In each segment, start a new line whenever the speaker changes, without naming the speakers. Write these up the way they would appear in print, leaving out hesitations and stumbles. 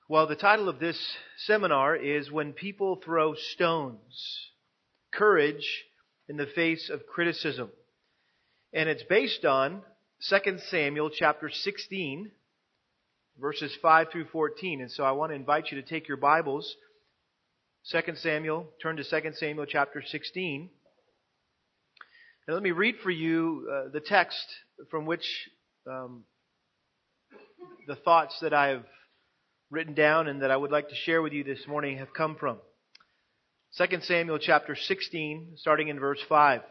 Well, the title of this seminar is When People Throw Stones, Courage in the Face of Criticism. And it's based on 2 Samuel chapter 16, verses 5 through 14. And so I want to invite you to take your Bibles, turn to 2 Samuel chapter 16. And let me read for you the text from which the thoughts that I have written down and that I would like to share with you this morning have come from. 2 Samuel chapter 16, starting in verse 5.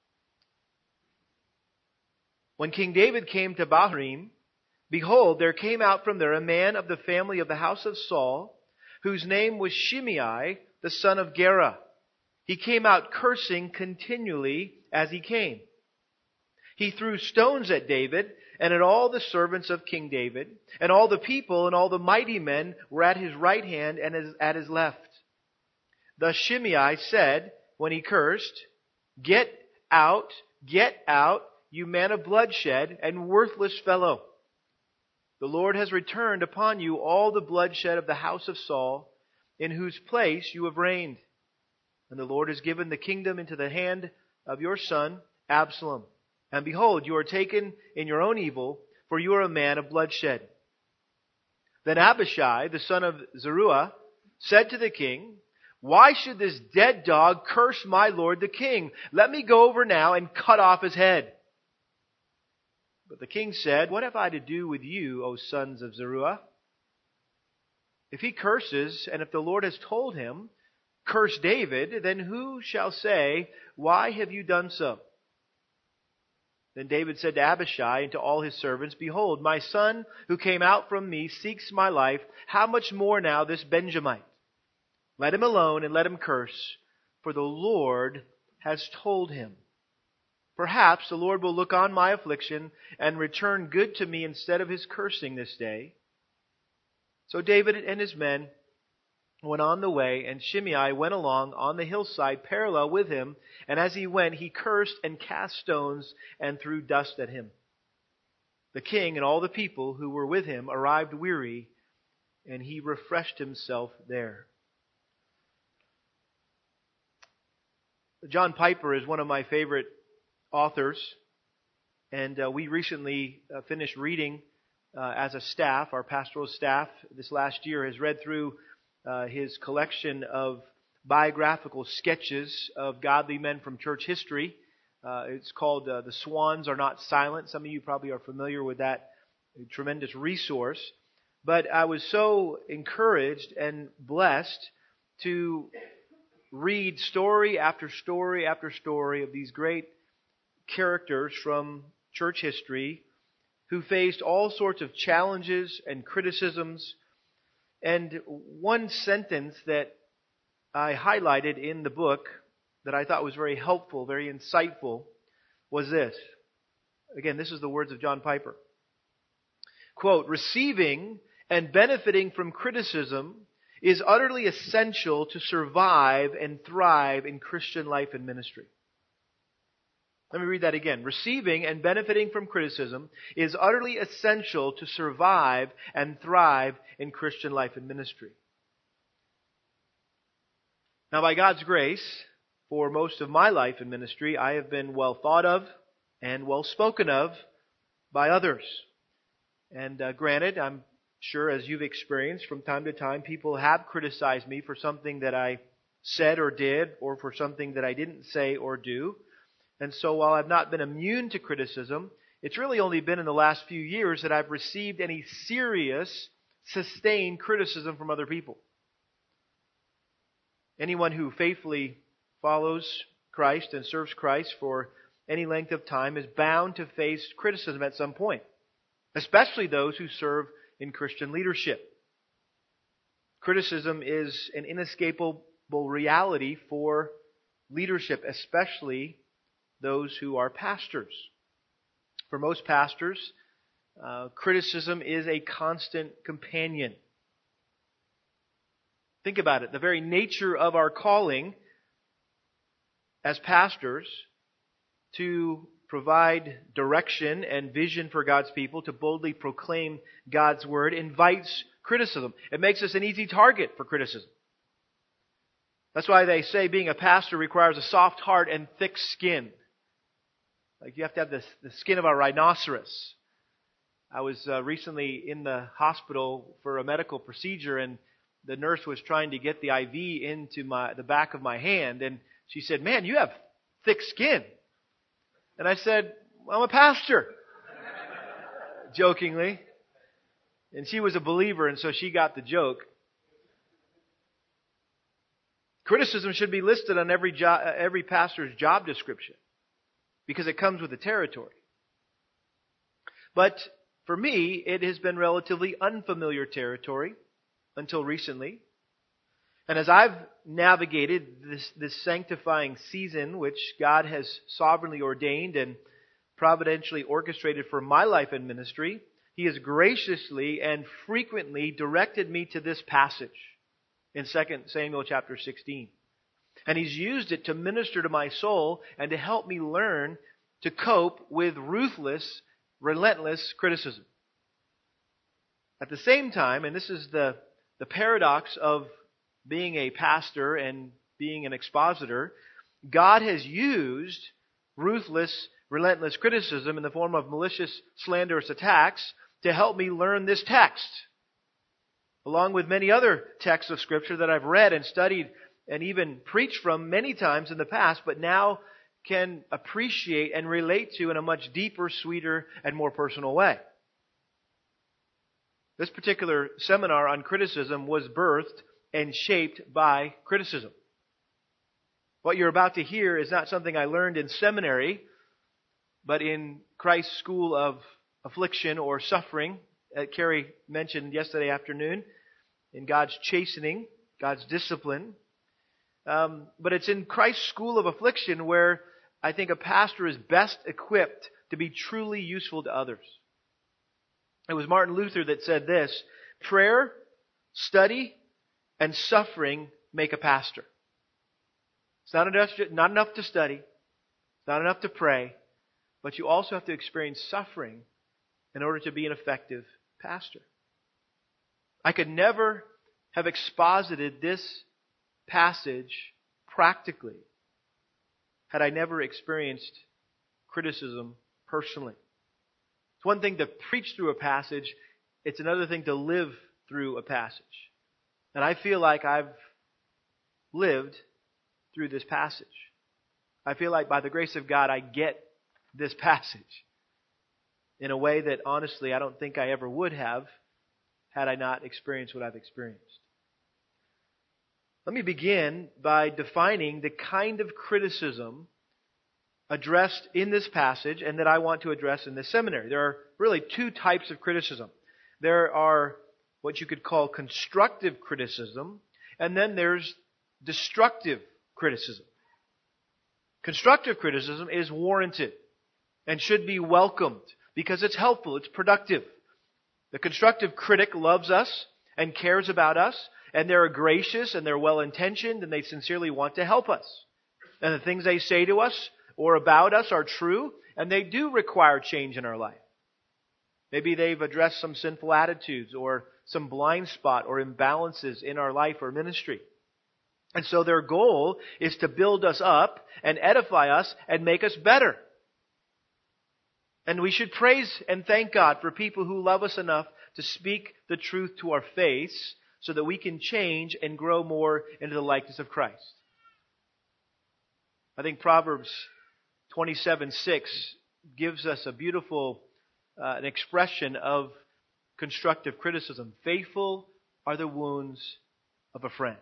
When King David came to Bahurim, behold, there came out from there a man of the family of the house of Saul, whose name was Shimei, the son of Gera. He came out cursing continually as he came. He threw stones at David and at all the servants of King David, and all the people and all the mighty men were at his right hand and at his left. Thus Shimei said, when he cursed, Get out, you man of bloodshed and worthless fellow. The Lord has returned upon you all the bloodshed of the house of Saul, in whose place you have reigned. And the Lord has given the kingdom into the hand of your son, Absalom. And behold, you are taken in your own evil, for you are a man of bloodshed. Then Abishai, the son of Zeruiah, said to the king, Why should this dead dog curse my lord the king? Let me go over now and cut off his head. But the king said, What have I to do with you, O sons of Zeruiah? If he curses, and if the Lord has told him, Curse David, then who shall say, Why have you done so? Then David said to Abishai and to all his servants, Behold, my son who came out from me seeks my life. How much more now this Benjamite? Let him alone and let him curse, for the Lord has told him. Perhaps the Lord will look on my affliction and return good to me instead of his cursing this day. So David and his men went on the way, and Shimei went along on the hillside parallel with him, and as he went, he cursed and cast stones and threw dust at him. The king and all the people who were with him arrived weary, and he refreshed himself there. John Piper is one of my favorite authors, and we recently finished reading as a staff. Our pastoral staff this last year has read through his collection of biographical sketches of godly men from church history. It's called The Swans Are Not Silent. Some of you probably are familiar with that tremendous resource. But I was so encouraged and blessed to read story after story after story of these great characters from church history who faced all sorts of challenges and criticisms. And one sentence that I highlighted in the book that I thought was very helpful, very insightful, was this. Again, this is the words of John Piper. Quote, Receiving and benefiting from criticism is utterly essential to survive and thrive in Christian life and ministry. Let me read that again. Receiving and benefiting from criticism is utterly essential to survive and thrive in Christian life and ministry. Now, by God's grace, for most of my life in ministry, I have been well thought of and well spoken of by others. And granted, I'm sure as you've experienced from time to time, people have criticized me for something that I said or did, or for something that I didn't say or do. And so while I've not been immune to criticism, it's really only been in the last few years that I've received any serious, sustained criticism from other people. Anyone who faithfully follows Christ and serves Christ for any length of time is bound to face criticism at some point, especially those who serve in Christian leadership. Criticism is an inescapable reality for leadership, especially those who are pastors. For most pastors, criticism is a constant companion. Think about it. The very nature of our calling as pastors to provide direction and vision for God's people, to boldly proclaim God's Word, invites criticism. It makes us an easy target for criticism. That's why they say being a pastor requires a soft heart and thick skin. Like you have to have the skin of a rhinoceros. I was recently in the hospital for a medical procedure, and the nurse was trying to get the IV into the back of my hand, and she said, "Man, you have thick skin." And I said, "Well, I'm a pastor," jokingly. And she was a believer, and so she got the joke. Criticism should be listed on every pastor's job description because it comes with the territory. But for me, it has been relatively unfamiliar territory until recently. And as I've navigated this sanctifying season, which God has sovereignly ordained and providentially orchestrated for my life and ministry, He has graciously and frequently directed me to this passage in 2 Samuel chapter 16. And He's used it to minister to my soul and to help me learn to cope with ruthless, relentless criticism. At the same time, and this is the paradox of being a pastor and being an expositor, God has used ruthless, relentless criticism in the form of malicious, slanderous attacks to help me learn this text, along with many other texts of Scripture that I've read and studied and even preached from many times in the past, but now can appreciate and relate to in a much deeper, sweeter, and more personal way. This particular seminar on criticism was birthed and shaped by criticism. What you're about to hear is not something I learned in seminary, but in Christ's School of Affliction or Suffering, that Carrie mentioned yesterday afternoon, in God's chastening, God's discipline. But it's in Christ's School of Affliction where I think a pastor is best equipped to be truly useful to others. It was Martin Luther that said this: prayer, study, and suffering make a pastor. It's not enough to study. It's not enough to pray. But you also have to experience suffering in order to be an effective pastor. I could never have exposited this passage practically had I never experienced criticism personally. It's one thing to preach through a passage. It's another thing to live through a passage. And I feel like I've lived through this passage. I feel like by the grace of God, I get this passage in a way that honestly I don't think I ever would have had I not experienced what I've experienced. Let me begin by defining the kind of criticism addressed in this passage and that I want to address in this seminary. There are really two types of criticism. There are what you could call constructive criticism, and then there's destructive criticism. Constructive criticism is warranted and should be welcomed because it's helpful, it's productive. The constructive critic loves us and cares about us, and they're gracious and they're well-intentioned and they sincerely want to help us. And the things they say to us or about us are true, and they do require change in our life. Maybe they've addressed some sinful attitudes or some blind spot or imbalances in our life or ministry. And so their goal is to build us up and edify us and make us better. And we should praise and thank God for people who love us enough to speak the truth to our face so that we can change and grow more into the likeness of Christ. I think Proverbs 27:6 gives us a beautiful an expression of constructive criticism. Faithful are the wounds of a friend.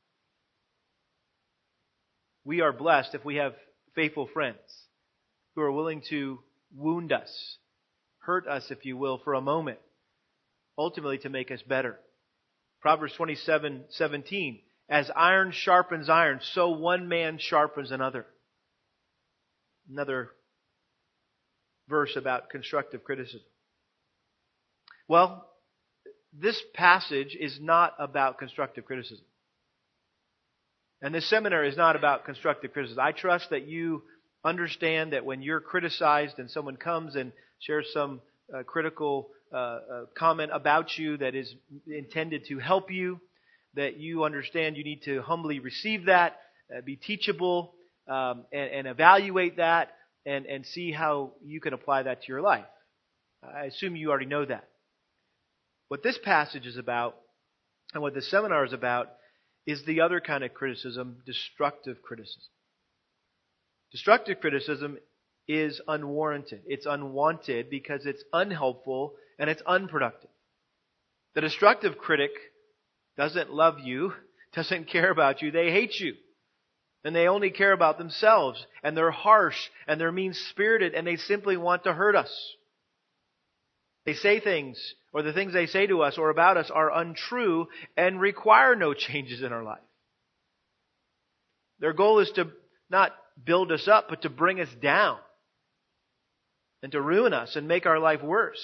We are blessed if we have faithful friends who are willing to wound us, hurt us, if you will, for a moment, ultimately to make us better. Proverbs 27:17, as iron sharpens iron, so one man sharpens another. Another verse about constructive criticism. Well, this passage is not about constructive criticism. And this seminary is not about constructive criticism. I trust that you understand that when you're criticized and someone comes and shares some critical comment about you that is intended to help you, that you understand you need to humbly receive that, be teachable, and evaluate that, and see how you can apply that to your life. I assume you already know that. What this passage is about, and what this seminar is about, is the other kind of criticism, destructive criticism. Destructive criticism is unwarranted. It's unwanted because it's unhelpful and it's unproductive. The destructive critic doesn't love you, doesn't care about you. They hate you. And they only care about themselves. And they're harsh and they're mean-spirited and they simply want to hurt us. They say things, or the things they say to us or about us are untrue and require no changes in our life. Their goal is to not build us up, but to bring us down and to ruin us and make our life worse.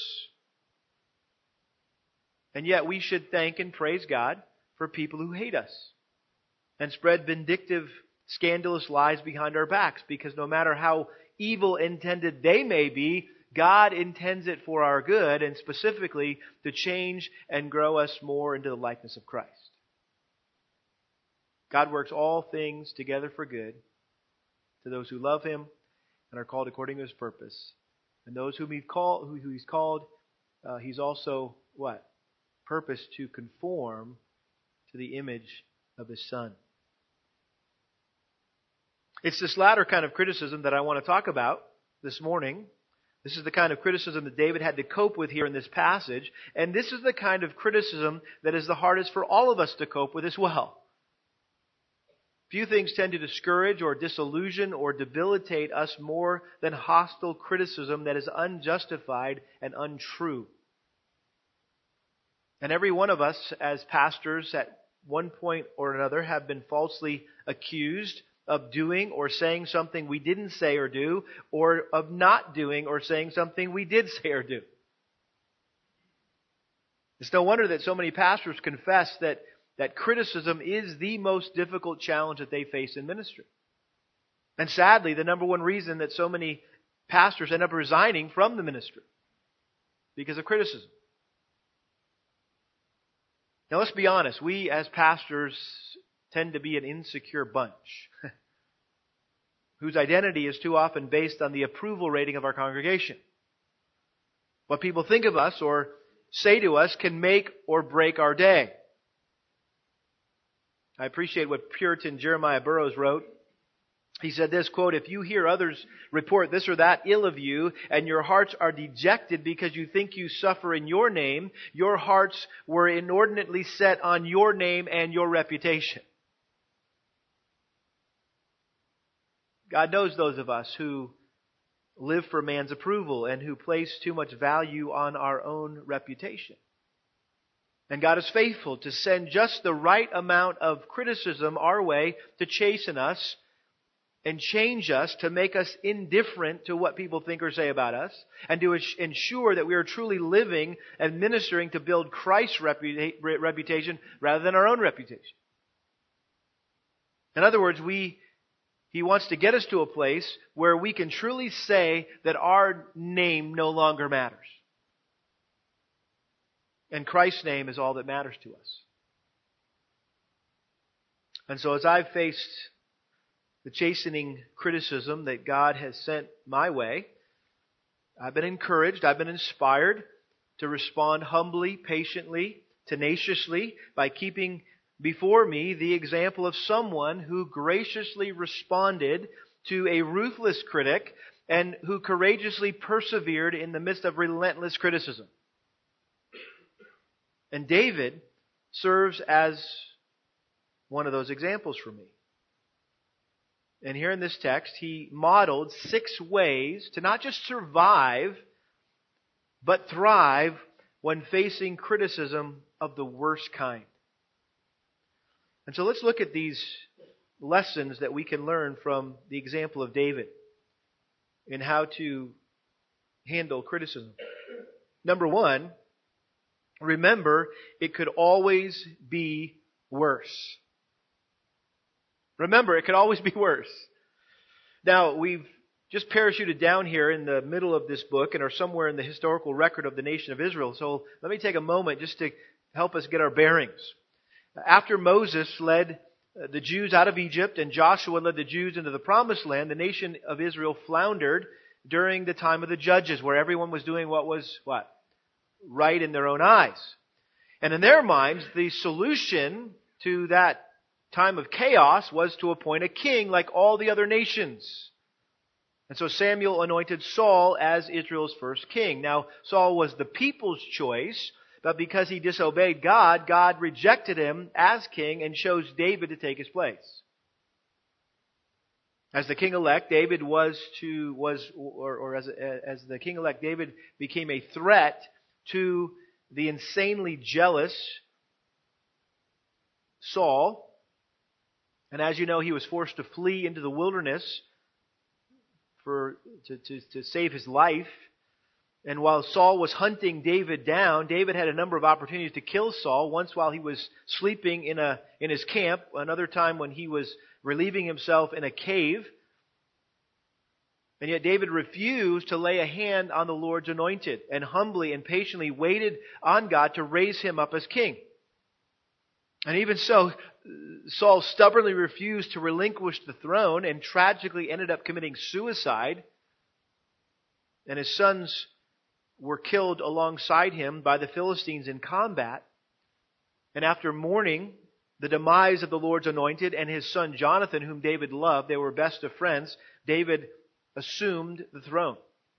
And yet we should thank and praise God for people who hate us and spread vindictive, scandalous lies behind our backs, because no matter how evil intended they may be, God intends it for our good, and specifically to change and grow us more into the likeness of Christ. God works all things together for good to those who love Him and are called according to His purpose. And those whom He's called, He's also what? Purpose to conform to the image of His Son. It's this latter kind of criticism that I want to talk about this morning. This is the kind of criticism that David had to cope with here in this passage. And this is the kind of criticism that is the hardest for all of us to cope with as well. Few things tend to discourage or disillusion or debilitate us more than hostile criticism that is unjustified and untrue. And every one of us as pastors at one point or another have been falsely accused of doing or saying something we didn't say or do, or of not doing or saying something we did say or do. It's no wonder that so many pastors confess that criticism is the most difficult challenge that they face in ministry. And sadly, the number one reason that so many pastors end up resigning from the ministry, because of criticism. Now let's be honest, we as pastors tend to be an insecure bunch whose identity is too often based on the approval rating of our congregation. What people think of us or say to us can make or break our day. I appreciate what Puritan Jeremiah Burroughs wrote. He said this, quote, "If you hear others report this or that ill of you, and your hearts are dejected because you think you suffer in your name, your hearts were inordinately set on your name and your reputation." God knows those of us who live for man's approval and who place too much value on our own reputation. And God is faithful to send just the right amount of criticism our way to chasten us and change us, to make us indifferent to what people think or say about us, and to ensure that we are truly living and ministering to build Christ's reputation rather than our own reputation. In other words, He wants to get us to a place where we can truly say that our name no longer matters. And Christ's name is all that matters to us. And so as I've faced the chastening criticism that God has sent my way, I've been encouraged, I've been inspired to respond humbly, patiently, tenaciously, by keeping before me the example of someone who graciously responded to a ruthless critic and who courageously persevered in the midst of relentless criticism. And David serves as one of those examples for me. And here in this text, he modeled 6 ways to not just survive, but thrive when facing criticism of the worst kind. And so let's look at these lessons that we can learn from the example of David in how to handle criticism. Number 1, remember, it could always be worse. Remember, it could always be worse. Now, we've just parachuted down here in the middle of this book and are somewhere in the historical record of the nation of Israel. So let me take a moment just to help us get our bearings. After Moses led the Jews out of Egypt and Joshua led the Jews into the promised land, the nation of Israel floundered during the time of the judges, where everyone was doing what was what? Right in their own eyes. And in their minds, the solution to that time of chaos was to appoint a king like all the other nations. And so Samuel anointed Saul as Israel's first king. Now, Saul was the people's choice, but because he disobeyed God, God rejected him as king and chose David to take his place. As the king-elect, David as the king-elect, David became a threat to the insanely jealous Saul. And as you know, he was forced to flee into the wilderness to save his life. And while Saul was hunting David down, David had a number of opportunities to kill Saul. Once while he was sleeping in his camp, another time when he was relieving himself in a cave. And yet David refused to lay a hand on the Lord's anointed and humbly and patiently waited on God to raise him up as king. And even so, Saul stubbornly refused to relinquish the throne and tragically ended up committing suicide. And his sons were killed alongside him by the Philistines in combat. And after mourning the demise of the Lord's anointed and his son Jonathan, whom David loved, they were best of friends, David assumed the throne.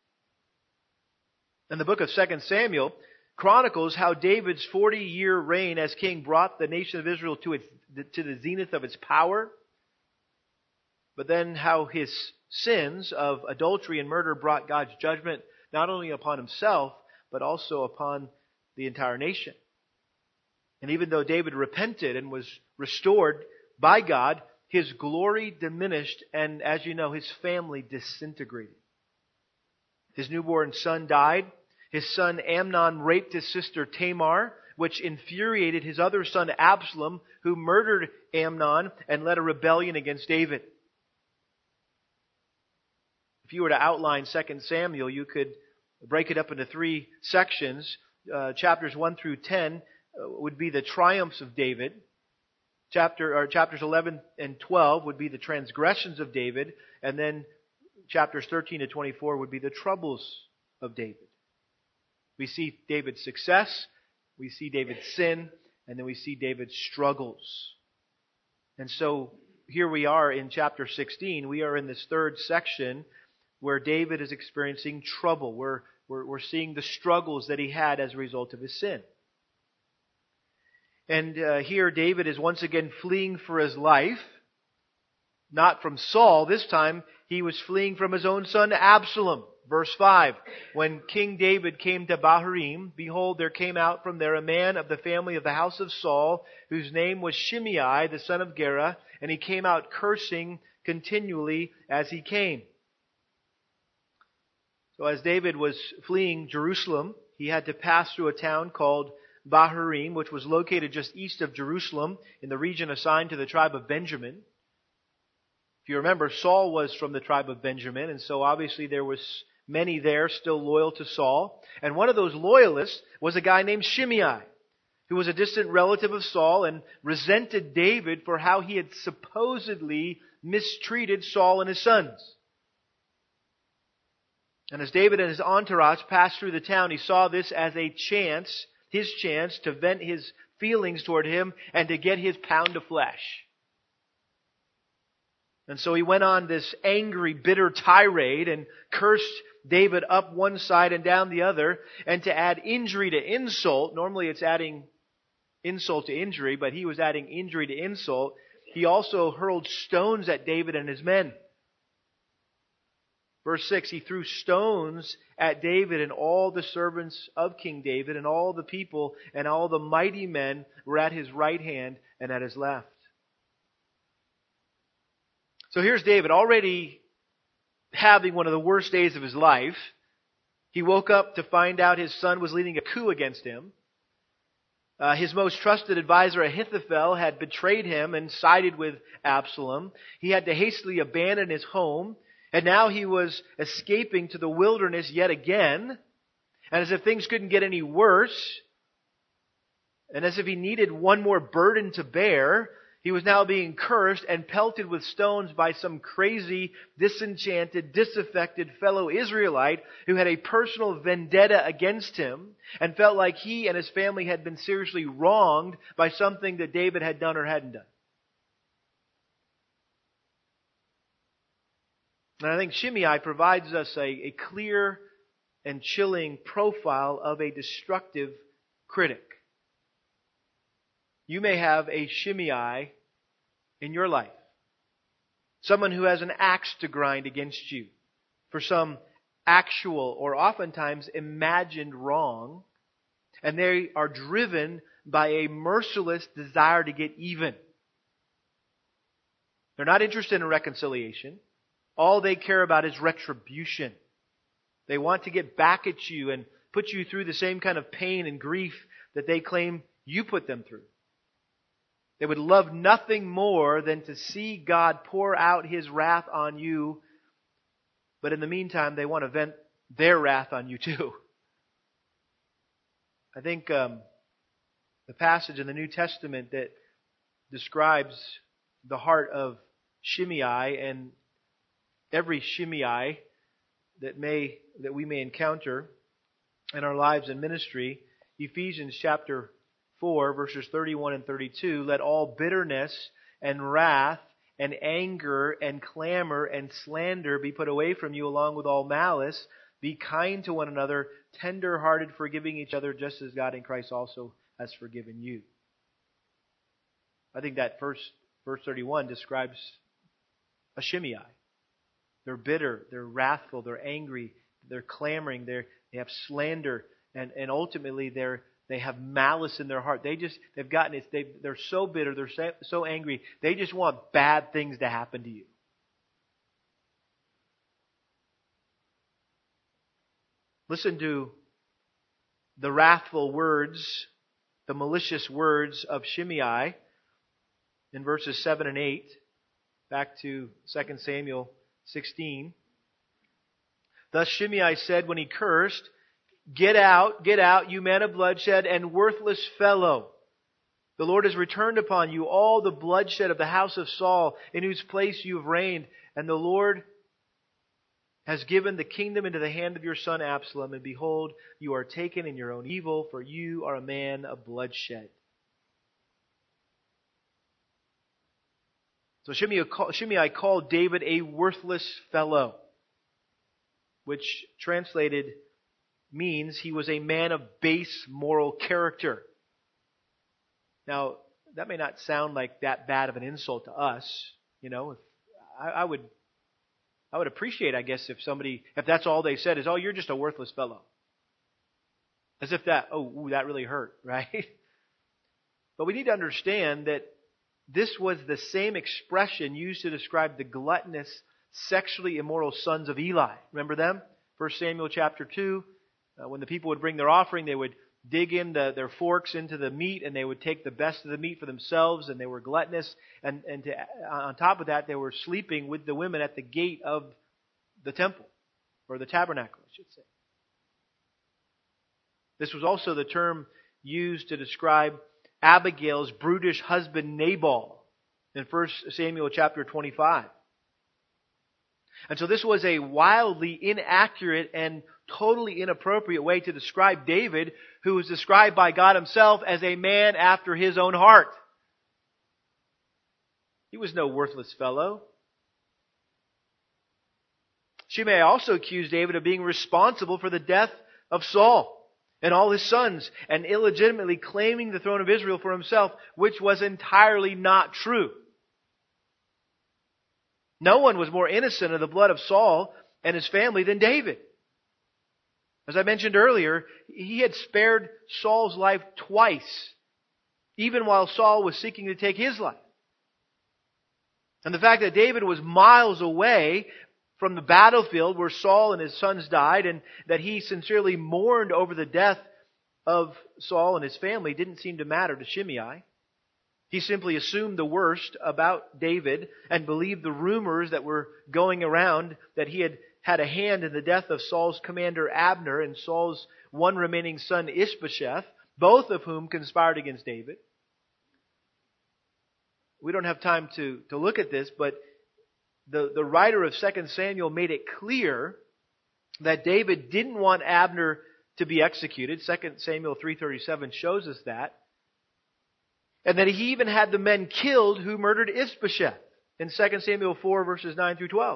And the book of 2 Samuel chronicles how David's 40-year reign as king brought the nation of Israel to the zenith of its power, but then how his sins of adultery and murder brought God's judgment not only upon himself, but also upon the entire nation. And even though David repented and was restored by God, his glory diminished, and as you know, his family disintegrated. His newborn son died. His son Amnon raped his sister Tamar, which infuriated his other son Absalom, who murdered Amnon and led a rebellion against David. If you were to outline 2 Samuel, you could break it up into 3 sections. Chapters 1 through 10 would be the triumphs of David. Chapters 11 and 12 would be the transgressions of David. And then chapters 13 to 24 would be the troubles of David. We see David's success, we see David's sin, and then we see David's struggles. And so here we are in chapter 16. We are in this third section where David is experiencing trouble. We're seeing the struggles that he had as a result of his sin. And here David is once again fleeing for his life. Not from Saul. This time he was fleeing from his own son Absalom. Verse 5, when King David came to Bahurim, behold, there came out from there a man of the family of the house of Saul, whose name was Shimei, the son of Gera, and he came out cursing continually as he came. So as David was fleeing Jerusalem, he had to pass through a town called Bahurim, which was located just east of Jerusalem in the region assigned to the tribe of Benjamin. If you remember, Saul was from the tribe of Benjamin, and so obviously there was many there still loyal to Saul. And one of those loyalists was a guy named Shimei, who was a distant relative of Saul and resented David for how he had supposedly mistreated Saul and his sons. And as David and his entourage passed through the town, he saw this as a chance, his chance to vent his feelings toward him and to get his pound of flesh. And so he went on this angry, bitter tirade and cursed David up one side and down the other. And to add injury to insult, normally it's adding insult to injury, but he was adding injury to insult. He also hurled stones at David and his men. Verse 6, he threw stones at David and all the servants of King David, and all the people and all the mighty men were at his right hand and at his left. So here's David already having one of the worst days of his life. He woke up to find out his son was leading a coup against him. His most trusted advisor Ahithophel had betrayed him and sided with Absalom. He had to hastily abandon his home. And now he was escaping to the wilderness yet again. And as if things couldn't get any worse, and as if he needed one more burden to bear, he was now being cursed and pelted with stones by some crazy, disenchanted, disaffected fellow Israelite who had a personal vendetta against him and felt like he and his family had been seriously wronged by something that David had done or hadn't done. And I think Shimei provides us a clear and chilling profile of a destructive critic. You may have a Shimei in your life. Someone who has an axe to grind against you for some actual or oftentimes imagined wrong. And they are driven by a merciless desire to get even. They're not interested in reconciliation. All they care about is retribution. They want to get back at you and put you through the same kind of pain and grief that they claim you put them through. They would love nothing more than to see God pour out His wrath on you. But in the meantime, they want to vent their wrath on you too. I think the passage in the New Testament that describes the heart of Shimei and every Shimei that we may encounter in our lives and ministry, Ephesians chapter 4, verses 31 and 32, let all bitterness and wrath and anger and clamor and slander be put away from you along with all malice. Be kind to one another, tender-hearted, forgiving each other, just as God in Christ also has forgiven you. I think that verse 31 describes a Shimei. They're bitter, they're wrathful, they're angry, they're clamoring, they have slander, and ultimately they have malice in their heart. They're so bitter, they're so angry, they just want bad things to happen to you. Listen to the wrathful words, the malicious words of Shimei in verses 7 and 8. Back to 2 Samuel 16. Thus Shimei said when he cursed, get out, you man of bloodshed and worthless fellow. The Lord has returned upon you all the bloodshed of the house of Saul, in whose place you have reigned. And the Lord has given the kingdom into the hand of your son Absalom. And behold, you are taken in your own evil, for you are a man of bloodshed. So Shimei called David a worthless fellow, which translated means he was a man of base moral character. Now, that may not sound like that bad of an insult to us. You know, I would appreciate, I guess, if that's all they said is, oh, you're just a worthless fellow. As if that really hurt, right? But we need to understand that this was the same expression used to describe the gluttonous, sexually immoral sons of Eli. Remember them? 1 Samuel chapter 2. When the people would bring their offering, they would dig in their forks into the meat, and they would take the best of the meat for themselves, and they were gluttonous. And on top of that, they were sleeping with the women at the gate of the temple, or the tabernacle, I should say. This was also the term used to describe Abigail's brutish husband Nabal in 1 Samuel chapter 25. And so this was a wildly inaccurate and totally inappropriate way to describe David, who was described by God Himself as a man after His own heart. He was no worthless fellow. Shimei also accused David of being responsible for the death of Saul and all his sons, and illegitimately claiming the throne of Israel for himself, which was entirely not true. No one was more innocent of the blood of Saul and his family than David. As I mentioned earlier, he had spared Saul's life twice, even while Saul was seeking to take his life. And the fact that David was miles away from the battlefield where Saul and his sons died, and that he sincerely mourned over the death of Saul and his family, didn't seem to matter to Shimei. He simply assumed the worst about David and believed the rumors that were going around that he had a hand in the death of Saul's commander Abner and Saul's one remaining son Ishbosheth, both of whom conspired against David. We don't have time to look at this, but the writer of 2 Samuel made it clear that David didn't want Abner to be executed. 2 Samuel 3:37 shows us that. And that he even had the men killed who murdered Ishbosheth in 2 Samuel 4 verses 9 through 12.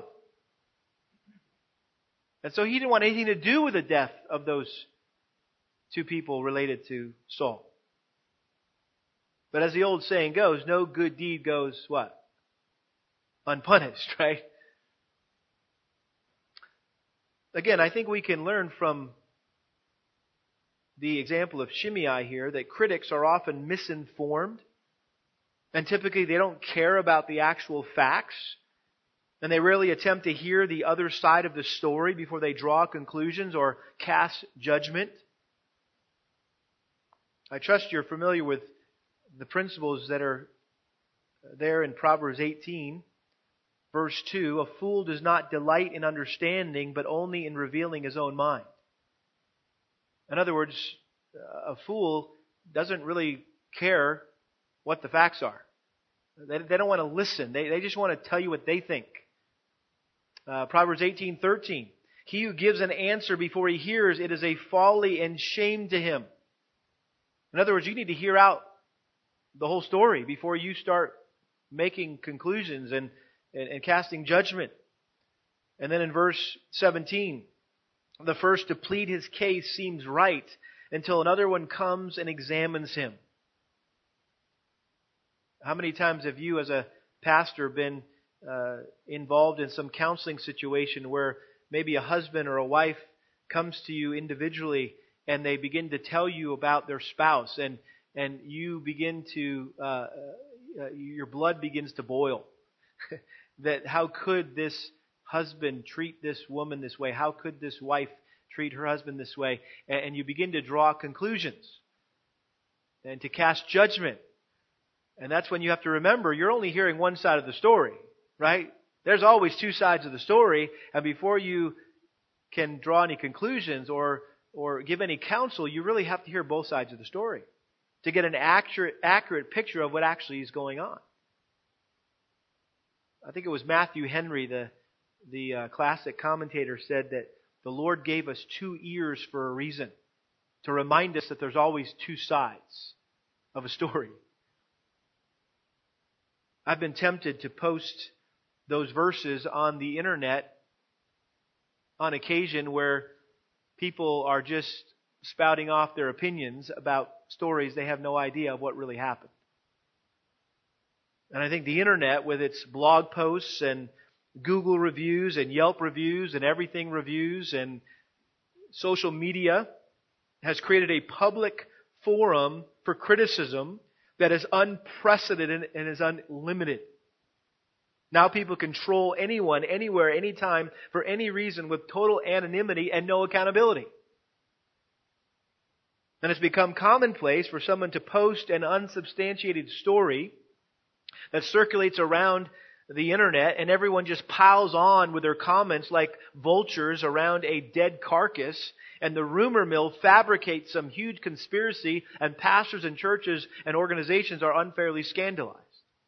And so he didn't want anything to do with the death of those two people related to Saul. But as the old saying goes, no good deed goes what? Unpunished, right? Again, I think we can learn from the example of Shimei here that critics are often misinformed, and typically they don't care about the actual facts, and they rarely attempt to hear the other side of the story before they draw conclusions or cast judgment. I trust you're familiar with the principles that are there in Proverbs 18, verse 2. A fool does not delight in understanding, but only in revealing his own mind. In other words, a fool doesn't really care what the facts are. They don't want to listen. They just want to tell you what they think. Proverbs 18:13. He who gives an answer before he hears, it is a folly and shame to him. In other words, you need to hear out the whole story before you start making conclusions and casting judgment. And then in verse 17, the first to plead his case seems right until another one comes and examines him. How many times have you as a pastor been involved in some counseling situation where maybe a husband or a wife comes to you individually and they begin to tell you about their spouse and you begin to, your blood begins to boil. That how could this husband treat this woman this way? How could this wife treat her husband this way? And you begin to draw conclusions and to cast judgment. And that's when you have to remember you're only hearing one side of the story, right? There's always two sides of the story, and before you can draw any conclusions or give any counsel, you really have to hear both sides of the story to get an accurate picture of what actually is going on. I think it was Matthew Henry, the classic commentator, said that the Lord gave us two ears for a reason, to remind us that there's always two sides of a story. I've been tempted to post those verses on the internet on occasion where people are just spouting off their opinions about stories they have no idea of what really happened. And I think the internet, with its blog posts and Google reviews and Yelp reviews and everything reviews and social media, has created a public forum for criticism that is unprecedented and is unlimited. Now people control anyone, anywhere, anytime, for any reason with total anonymity and no accountability. And it's become commonplace for someone to post an unsubstantiated story that circulates around the internet, and everyone just piles on with their comments like vultures around a dead carcass, and the rumor mill fabricates some huge conspiracy, and pastors and churches and organizations are unfairly scandalized.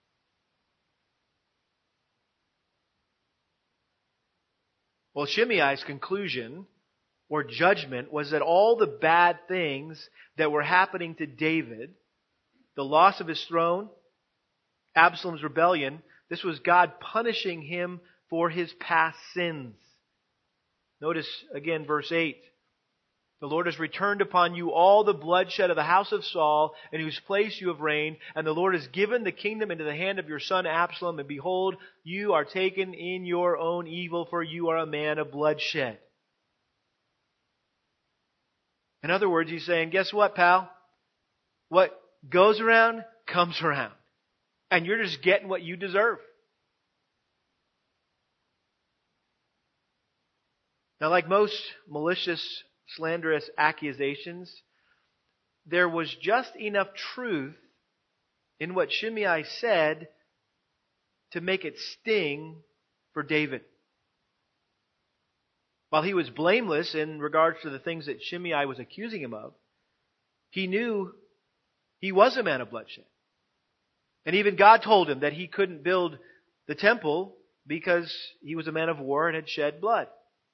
Well, Shimei's conclusion or judgment was that all the bad things that were happening to David, the loss of his throne, Absalom's rebellion, this was God punishing him for his past sins. Notice again verse 8. The Lord has returned upon you all the bloodshed of the house of Saul, in whose place you have reigned, and the Lord has given the kingdom into the hand of your son Absalom, and behold, you are taken in your own evil, for you are a man of bloodshed. In other words, he's saying, guess what, pal? What goes around, comes around. And you're just getting what you deserve. Now, like most malicious, slanderous accusations, there was just enough truth in what Shimei said to make it sting for David. While he was blameless in regards to the things that Shimei was accusing him of, he knew he was a man of bloodshed. And even God told him that he couldn't build the temple because he was a man of war and had shed blood.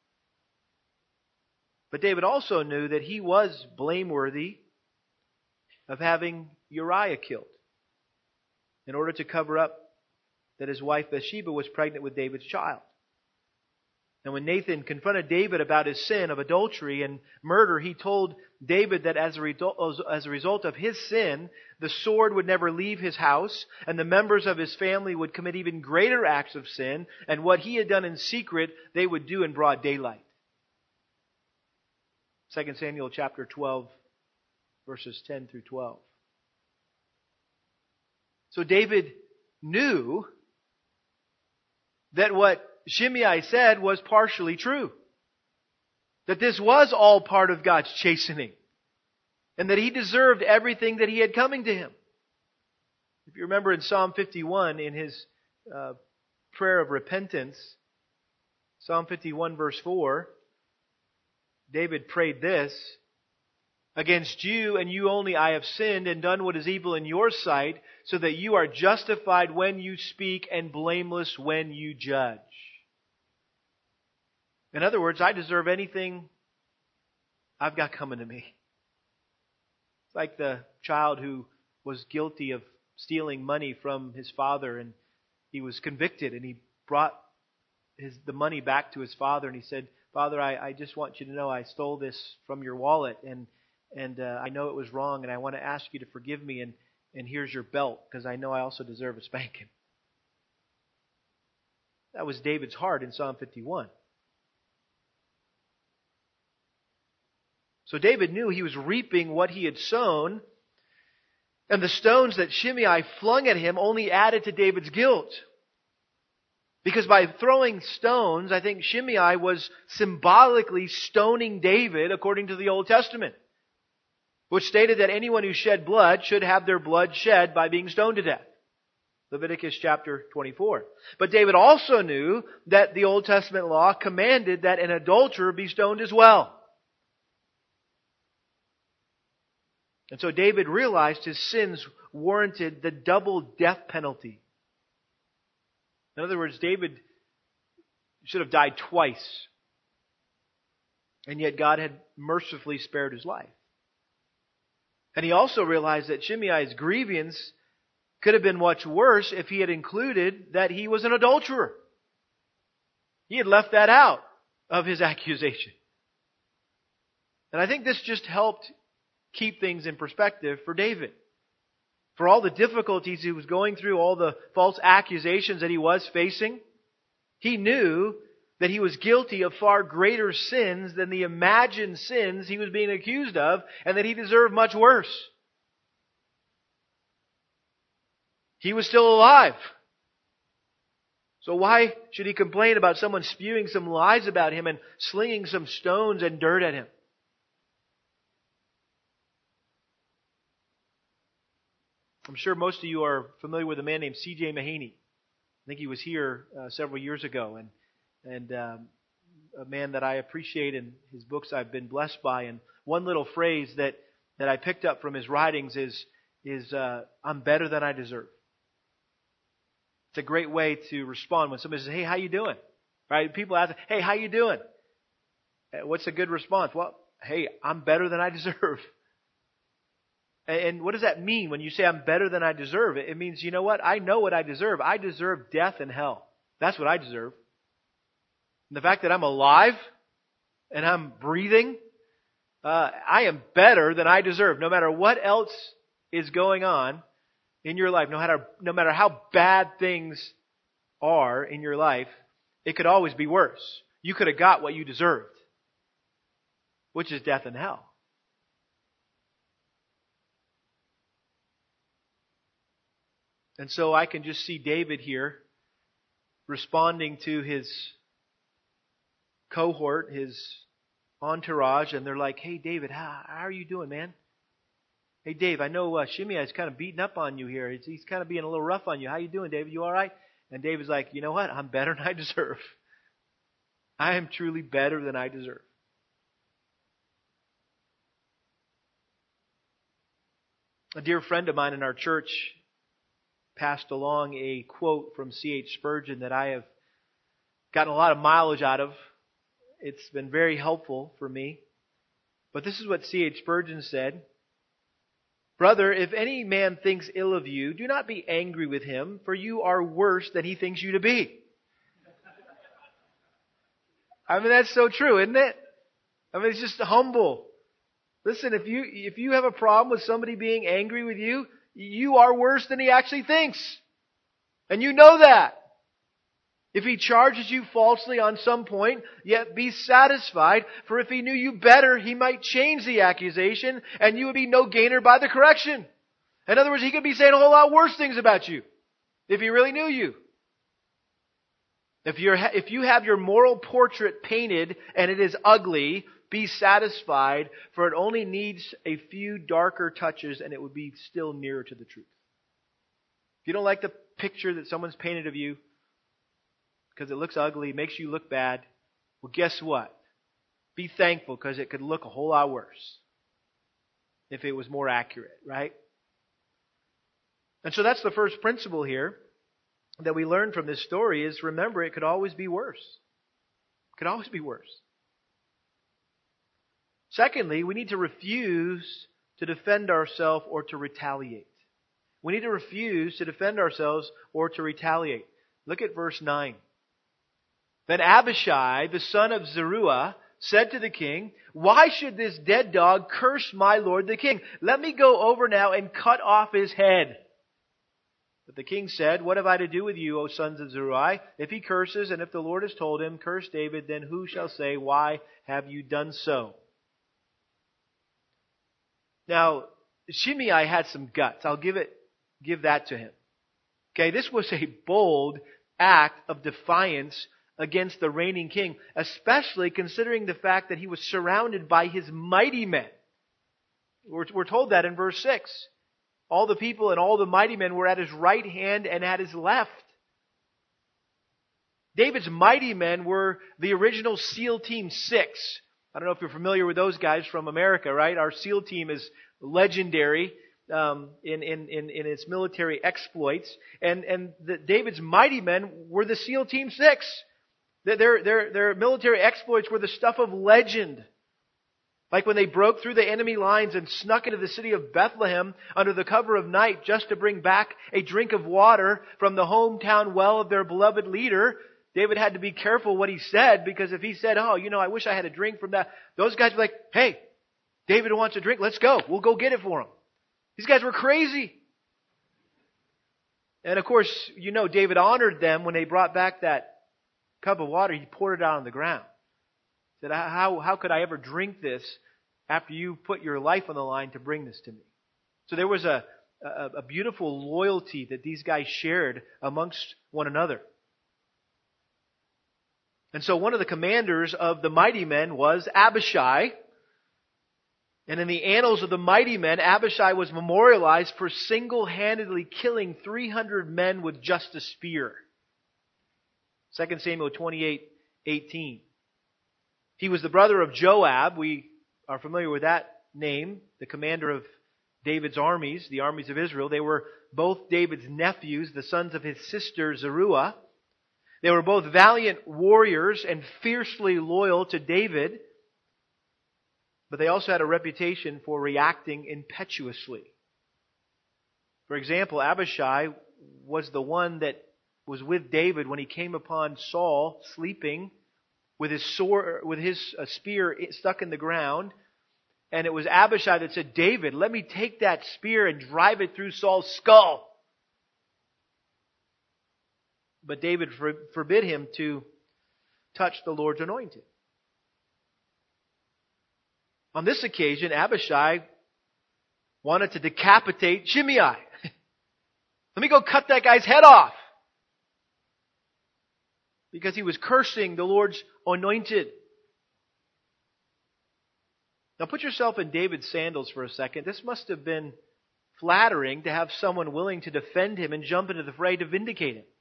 But David also knew that he was blameworthy of having Uriah killed in order to cover up that his wife Bathsheba was pregnant with David's child. And when Nathan confronted David about his sin of adultery and murder, he told David that as a result of his sin, the sword would never leave his house, and the members of his family would commit even greater acts of sin, and what he had done in secret, they would do in broad daylight. 2 Samuel chapter 12, verses 10 through 12. So David knew that what Shimei said was partially true. That this was all part of God's chastening. And that he deserved everything that he had coming to him. If you remember in Psalm 51, in his prayer of repentance, Psalm 51 verse 4, David prayed this: "Against you and you only I have sinned and done what is evil in your sight, so that you are justified when you speak and blameless when you judge." In other words, I deserve anything I've got coming to me. It's like the child who was guilty of stealing money from his father, and he was convicted, and he brought the money back to his father, and he said, "Father, I just want you to know I stole this from your wallet, and I know it was wrong, and I want to ask you to forgive me, and here's your belt, because I know I also deserve a spanking." That was David's heart in Psalm 51. So David knew he was reaping what he had sown, and the stones that Shimei flung at him only added to David's guilt. Because by throwing stones, I think Shimei was symbolically stoning David according to the Old Testament, which stated that anyone who shed blood should have their blood shed by being stoned to death. Leviticus chapter 24. But David also knew that the Old Testament law commanded that an adulterer be stoned as well. And so David realized his sins warranted the double death penalty. In other words, David should have died twice. And yet God had mercifully spared his life. And he also realized that Shimei's grievance could have been much worse if he had included that he was an adulterer. He had left that out of his accusation. And I think this just helped keep things in perspective for David. For all the difficulties he was going through, all the false accusations that he was facing, he knew that he was guilty of far greater sins than the imagined sins he was being accused of, and that he deserved much worse. He was still alive. So why should he complain about someone spewing some lies about him and slinging some stones and dirt at him? I'm sure most of you are familiar with a man named C.J. Mahaney. I think he was here several years ago, and a man that I appreciate, and his books I've been blessed by. And one little phrase that I picked up from his writings is "I'm better than I deserve." It's a great way to respond when somebody says, "Hey, how you doing?" Right? People ask, "Hey, how you doing?" What's a good response? Well, "Hey, I'm better than I deserve." And what does that mean when you say I'm better than I deserve? It means, you know what? I know what I deserve. I deserve death and hell. That's what I deserve. And the fact that I'm alive and I'm breathing, I am better than I deserve. No matter what else is going on in your life, no matter how bad things are in your life, it could always be worse. You could have got what you deserved, which is death and hell. And so I can just see David here responding to his cohort, his entourage, and they're like, "Hey, David, how are you doing, man?" Hey, Dave, I know Shimei is kind of beating up on you here. He's kind of being a little rough on you. How you doing, David? You all right? And David's like, you know what? I'm better than I deserve. I am truly better than I deserve. A dear friend of mine in our church passed along a quote from C.H. Spurgeon that I have gotten a lot of mileage out of. It's been very helpful for me. But this is what C.H. Spurgeon said. Brother, if any man thinks ill of you, do not be angry with him, for you are worse than he thinks you to be. I mean, that's so true, isn't it? I mean, it's just humble. Listen, if you have a problem with somebody being angry with you, you are worse than he actually thinks. And you know that. If he charges you falsely on some point, yet be satisfied, for if he knew you better, he might change the accusation, and you would be no gainer by the correction. In other words, he could be saying a whole lot worse things about you, if he really knew you. If you have your moral portrait painted and it is ugly, be satisfied, for it only needs a few darker touches and it would be still nearer to the truth. If you don't like the picture that someone's painted of you, because it looks ugly, makes you look bad, well, guess what? Be thankful, because it could look a whole lot worse if it was more accurate, right? And so that's the first principle here that we learn from this story is, remember, it could always be worse. It could always be worse. Secondly, we need to refuse to defend ourselves or to retaliate. We need to refuse to defend ourselves or to retaliate. Look at verse 9. Then Abishai, the son of Zeruiah, said to the king, why should this dead dog curse my lord the king? Let me go over now and cut off his head. But the king said, what have I to do with you, O sons of Zeruiah? If he curses, and if the Lord has told him, curse David, then who shall say, why have you done so? Now, Shimei had some guts. I'll give that to him. Okay, this was a bold act of defiance against the reigning king, especially considering the fact that he was surrounded by his mighty men. We're told that in verse 6. All the people and all the mighty men were at his right hand and at his left. David's mighty men were the original SEAL Team 6. I don't know if you're familiar with those guys from America, right? Our SEAL team is legendary in its military exploits. And David's mighty men were the SEAL Team 6. Their military exploits were the stuff of legend. Like when they broke through the enemy lines and snuck into the city of Bethlehem under the cover of night just to bring back a drink of water from the hometown well of their beloved leader. David had to be careful what he said, because if he said, I wish I had a drink from that, those guys were like, hey, David wants a drink, let's go. We'll go get it for him. These guys were crazy. And of course, David honored them when they brought back that cup of water. He poured it out on the ground. He said, how could I ever drink this after you put your life on the line to bring this to me? So there was a beautiful loyalty that these guys shared amongst one another. And so one of the commanders of the mighty men was Abishai. And in the annals of the mighty men, Abishai was memorialized for single-handedly killing 300 men with just a spear. 2 Samuel 28:18. He was the brother of Joab. We are familiar with that name, the commander of David's armies, the armies of Israel. They were both David's nephews, the sons of his sister Zeruiah. They were both valiant warriors and fiercely loyal to David. But they also had a reputation for reacting impetuously. For example, Abishai was the one that was with David when he came upon Saul sleeping with his spear stuck in the ground. And it was Abishai that said, David, let me take that spear and drive it through Saul's skull. But David forbid him to touch the Lord's anointed. On this occasion, Abishai wanted to decapitate Shimei. Let me go cut that guy's head off. Because he was cursing the Lord's anointed. Now put yourself in David's sandals for a second. This must have been flattering to have someone willing to defend him and jump into the fray to vindicate him.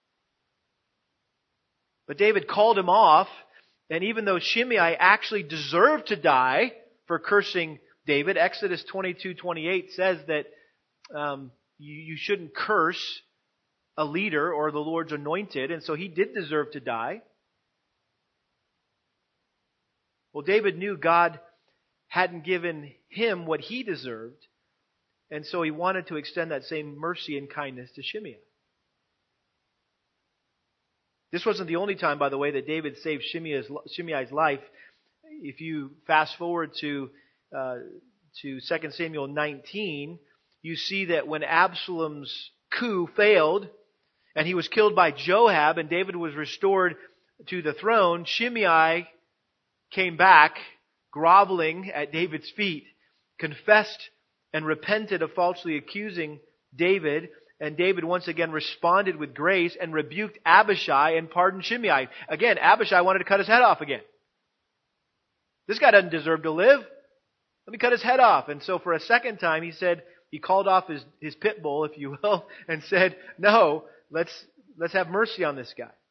But David called him off, and even though Shimei actually deserved to die for cursing David, Exodus 22:28 says that you shouldn't curse a leader or the Lord's anointed, and so he did deserve to die. Well, David knew God hadn't given him what he deserved, and so he wanted to extend that same mercy and kindness to Shimei. This wasn't the only time, by the way, that David saved Shimei's life. If you fast forward to 2 Samuel 19, you see that when Absalom's coup failed and he was killed by Joab and David was restored to the throne, Shimei came back groveling at David's feet, confessed and repented of falsely accusing David, and David once again responded with grace and rebuked Abishai and pardoned Shimei. Again, Abishai wanted to cut his head off again. This guy doesn't deserve to live. Let me cut his head off. And so for a second time he called off his pit bull, if you will, and said, no, let's have mercy on this guy.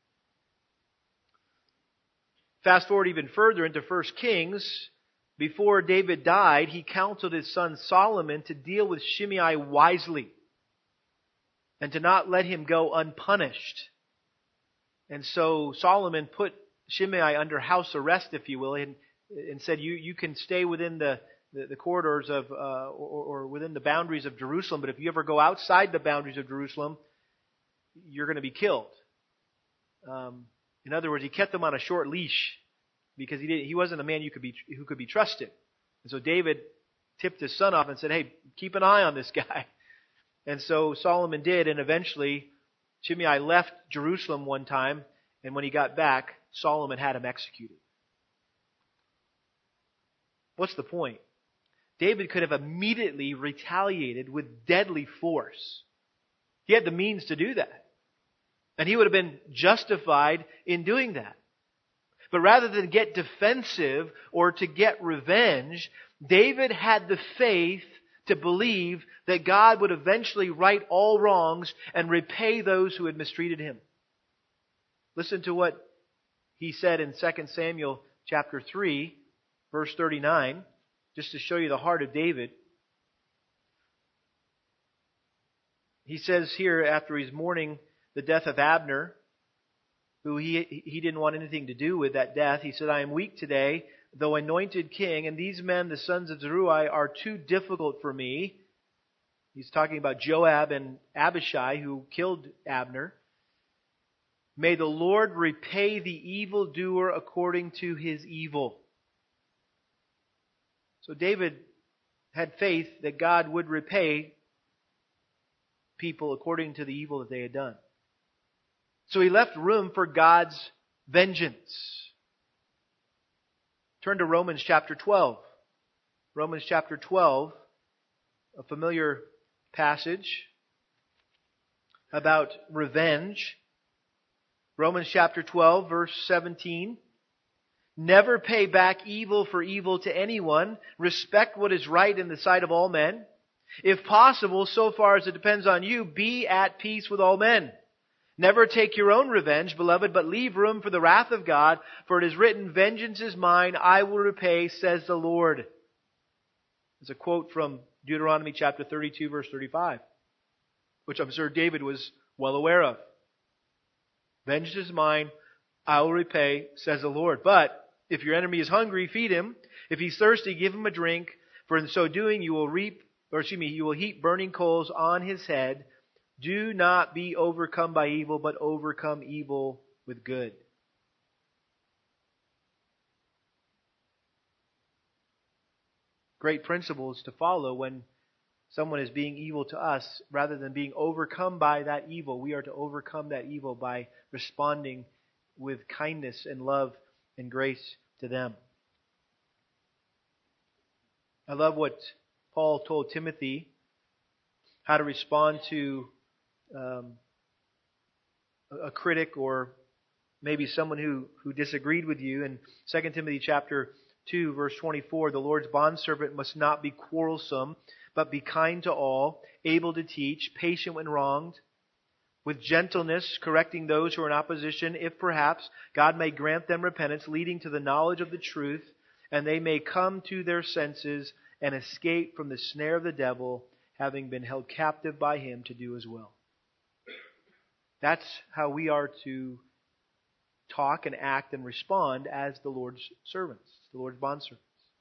Fast forward even further into 1 Kings. Before David died, he counseled his son Solomon to deal with Shimei wisely and to not let him go unpunished. And so Solomon put Shimei under house arrest, if you will, and said, you can stay within the corridors of, or within the boundaries of Jerusalem, but if you ever go outside the boundaries of Jerusalem, you're going to be killed. In other words, he kept them on a short leash because he wasn't a man who could be trusted. And so David tipped his son off and said, hey, keep an eye on this guy. And so Solomon did, and eventually Shimei left Jerusalem one time, and when he got back, Solomon had him executed. What's the point? David could have immediately retaliated with deadly force. He had the means to do that. And he would have been justified in doing that. But rather than get defensive or to get revenge, David had the faith to believe that God would eventually right all wrongs and repay those who had mistreated him. Listen to what he said in 2 Samuel chapter 3, verse 39, just to show you the heart of David. He says here, after he's mourning the death of Abner, who he didn't want anything to do with that death, he said, I am weak today, though anointed king, and these men, the sons of Zeruiah, are too difficult for me. He's talking about Joab and Abishai, who killed Abner. May the Lord repay the evildoer according to his evil. So David had faith that God would repay people according to the evil that they had done. So he left room for God's vengeance. Turn to Romans chapter 12. Romans chapter 12, a familiar passage about revenge. Romans chapter 12, verse 17. Never pay back evil for evil to anyone. Respect what is right in the sight of all men. If possible, so far as it depends on you, be at peace with all men. Never take your own revenge, beloved, but leave room for the wrath of God, for it is written, vengeance is mine, I will repay, says the Lord. It's a quote from Deuteronomy chapter 32, verse 35, which I'm sure David was well aware of. Vengeance is mine, I will repay, says the Lord. But if your enemy is hungry, feed him. If he's thirsty, give him a drink. For in so doing, you will heap burning coals on his head. Do not be overcome by evil, but overcome evil with good. Great principles to follow when someone is being evil to us. Rather than being overcome by that evil, we are to overcome that evil by responding with kindness and love and grace to them. I love what Paul told Timothy, how to respond to a critic or maybe someone who disagreed with you. In 2 Timothy chapter 2, verse 24, the Lord's bondservant must not be quarrelsome, but be kind to all, able to teach, patient when wronged, with gentleness correcting those who are in opposition, if perhaps God may grant them repentance, leading to the knowledge of the truth, and they may come to their senses and escape from the snare of the devil, having been held captive by him to do his will. That's how we are to talk and act and respond as the Lord's servants, the Lord's bondservants.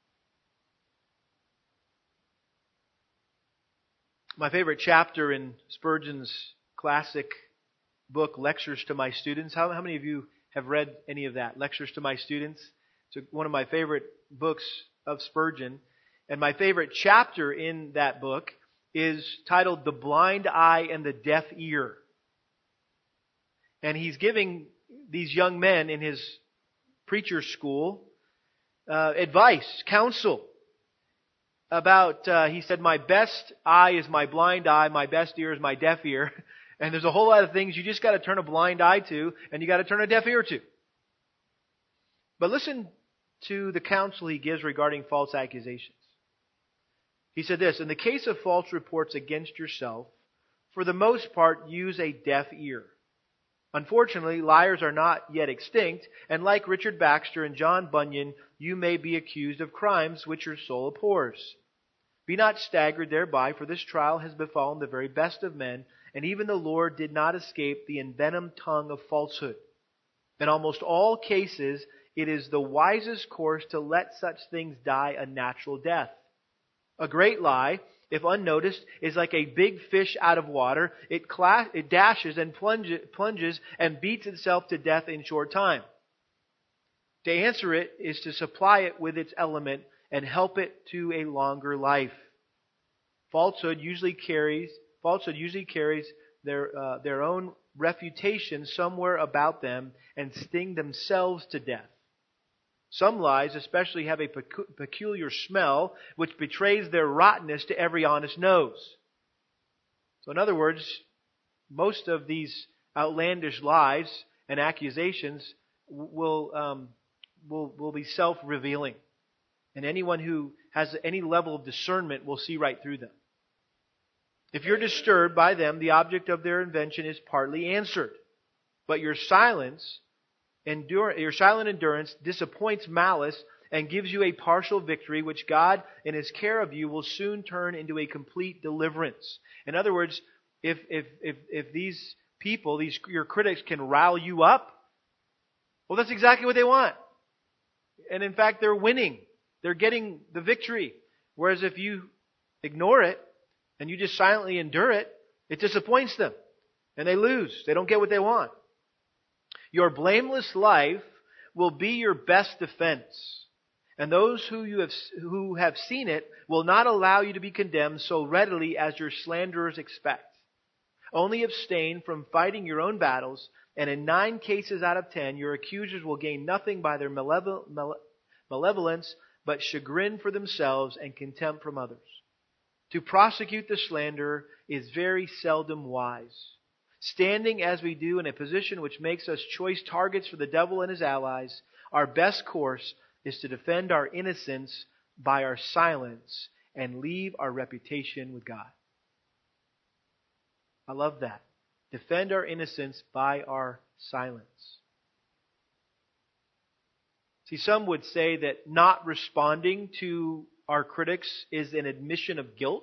My favorite chapter in Spurgeon's classic book, Lectures to My Students. How many of you have read any of that? Lectures to My Students. It's one of my favorite books of Spurgeon. And my favorite chapter in that book is titled The Blind Eye and the Deaf Ear. And he's giving these young men in his preacher's school advice, counsel about, he said, my best eye is my blind eye, my best ear is my deaf ear. And there's a whole lot of things you just got to turn a blind eye to, and you got to turn a deaf ear to. But listen to the counsel he gives regarding false accusations. He said this, in the case of false reports against yourself, for the most part, use a deaf ear. Unfortunately, liars are not yet extinct, and like Richard Baxter and John Bunyan, you may be accused of crimes which your soul abhors. Be not staggered thereby, for this trial has befallen the very best of men, and even the Lord did not escape the envenomed tongue of falsehood. In almost all cases, it is the wisest course to let such things die a natural death. A great lie, if unnoticed, is like a big fish out of water. It dashes and plunges and beats itself to death in short time. To answer it is to supply it with its element and help it to a longer life. Falsehood usually carries their own refutation somewhere about them and sting themselves to death. Some lies especially have a peculiar smell which betrays their rottenness to every honest nose. So in other words, most of these outlandish lies and accusations will be self-revealing. And anyone who has any level of discernment will see right through them. If you're disturbed by them, the object of their invention is partly answered. But your silent endurance disappoints malice and gives you a partial victory, which God, in His care of you, will soon turn into a complete deliverance. In other words, if these people, your critics, can rile you up, well, that's exactly what they want. And in fact, they're winning. They're getting the victory. Whereas if you ignore it and you just silently endure it, it disappoints them. And they lose. They don't get what they want. Your blameless life will be your best defense. And those who have seen it will not allow you to be condemned so readily as your slanderers expect. Only abstain from fighting your own battles, and in 9 cases out of 10, your accusers will gain nothing by their malevolence but chagrin for themselves and contempt from others. To prosecute the slanderer is very seldom wise. Standing as we do in a position which makes us choice targets for the devil and his allies, our best course is to defend our innocence by our silence and leave our reputation with God. I love that. Defend our innocence by our silence. See, some would say that not responding to our critics is an admission of guilt,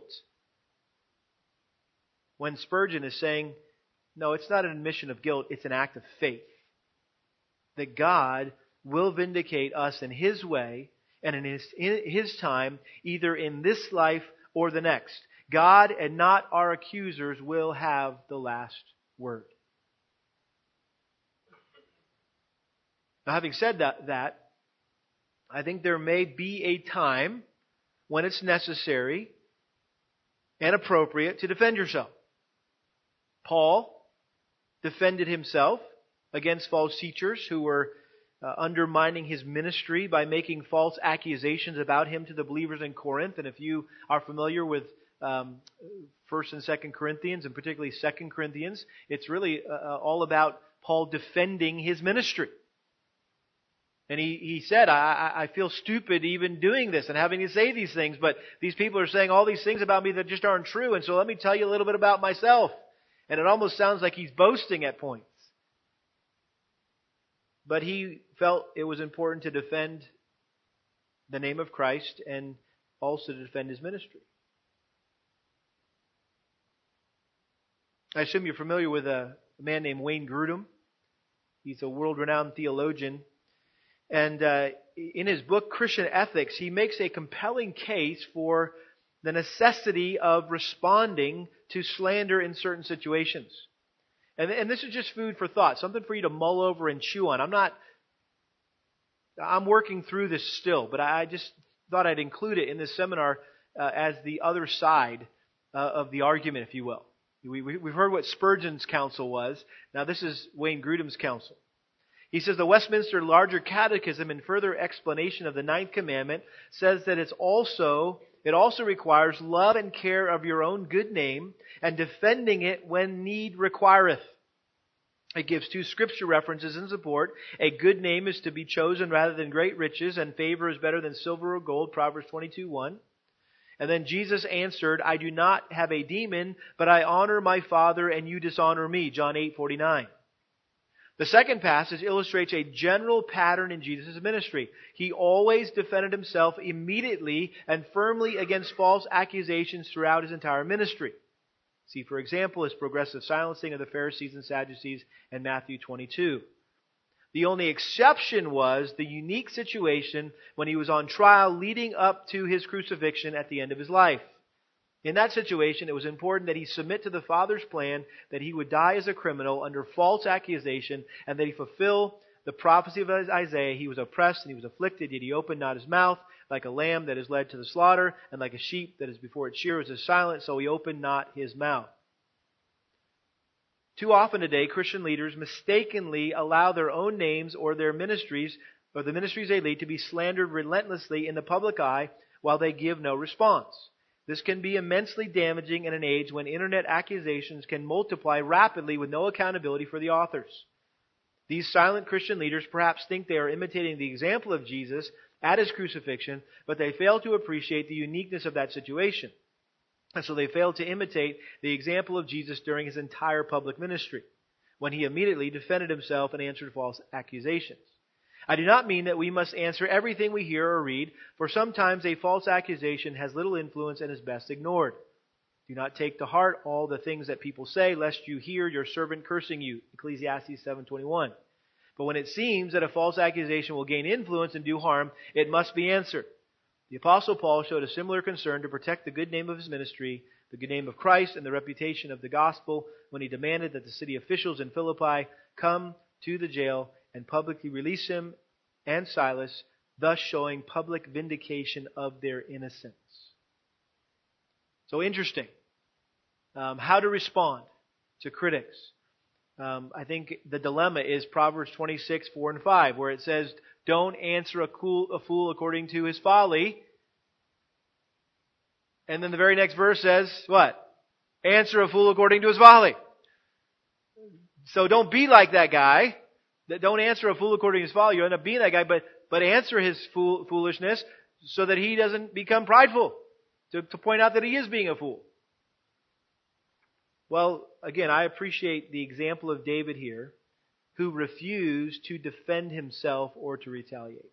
when Spurgeon is saying, no, it's not an admission of guilt, it's an act of faith. That God will vindicate us in His way and in His time, either in this life or the next. God and not our accusers will have the last word. Now, having said that, I think there may be a time when it's necessary and appropriate to defend yourself. Paul defended himself against false teachers who were undermining his ministry by making false accusations about him to the believers in Corinth. And if you are familiar with 1 and 2 Corinthians, and particularly 2 Corinthians, it's really all about Paul defending his ministry. And he said, I feel stupid even doing this and having to say these things, but these people are saying all these things about me that just aren't true, and so let me tell you a little bit about myself. And it almost sounds like he's boasting at points. But he felt it was important to defend the name of Christ and also to defend his ministry. I assume you're familiar with a man named Wayne Grudem. He's a world-renowned theologian. And in his book, Christian Ethics, he makes a compelling case for the necessity of responding to slander in certain situations. And this is just food for thought, something for you to mull over and chew on. I'm working through this still, but I just thought I'd include it in this seminar as the other side of the argument, if you will. We've heard what Spurgeon's counsel was. Now this is Wayne Grudem's counsel. He says the Westminster Larger Catechism, in further explanation of the Ninth Commandment, says that it also requires love and care of your own good name and defending it when need requireth. It gives two scripture references in support. A good name is to be chosen rather than great riches, and favor is better than silver or gold, Proverbs 22:1. And then Jesus answered, I do not have a demon, but I honor my Father, and you dishonor me, John 8:49. The second passage illustrates a general pattern in Jesus' ministry. He always defended himself immediately and firmly against false accusations throughout his entire ministry. See, for example, his progressive silencing of the Pharisees and Sadducees in Matthew 22. The only exception was the unique situation when he was on trial leading up to his crucifixion at the end of his life. In that situation, it was important that he submit to the Father's plan that he would die as a criminal under false accusation and that he fulfill the prophecy of Isaiah. He was oppressed and he was afflicted, yet he opened not his mouth. Like a lamb that is led to the slaughter, and like a sheep that is before its shearers is silent, so he opened not his mouth. Too often today, Christian leaders mistakenly allow their own names or their ministries, or the ministries they lead, to be slandered relentlessly in the public eye while they give no response. This can be immensely damaging in an age when internet accusations can multiply rapidly with no accountability for the authors. These silent Christian leaders perhaps think they are imitating the example of Jesus at his crucifixion, but they fail to appreciate the uniqueness of that situation. And so they fail to imitate the example of Jesus during his entire public ministry, when he immediately defended himself and answered false accusations. I do not mean that we must answer everything we hear or read, for sometimes a false accusation has little influence and is best ignored. Do not take to heart all the things that people say, lest you hear your servant cursing you, Ecclesiastes 7:21. But when it seems that a false accusation will gain influence and do harm, it must be answered. The Apostle Paul showed a similar concern to protect the good name of his ministry, the good name of Christ, and the reputation of the gospel when he demanded that the city officials in Philippi come to the jail and publicly release him and Silas, thus showing public vindication of their innocence. So interesting. How to respond to critics. I think the dilemma is Proverbs 26:4-5, where it says, don't answer a fool according to his folly. And then the very next verse says, what? Answer a fool according to his folly. So don't be like that guy. Don't answer a fool according to his folly. You end up being that guy, but answer his foolishness so that he doesn't become prideful, to point out that he is being a fool. Well, again, I appreciate the example of David here, who refused to defend himself or to retaliate.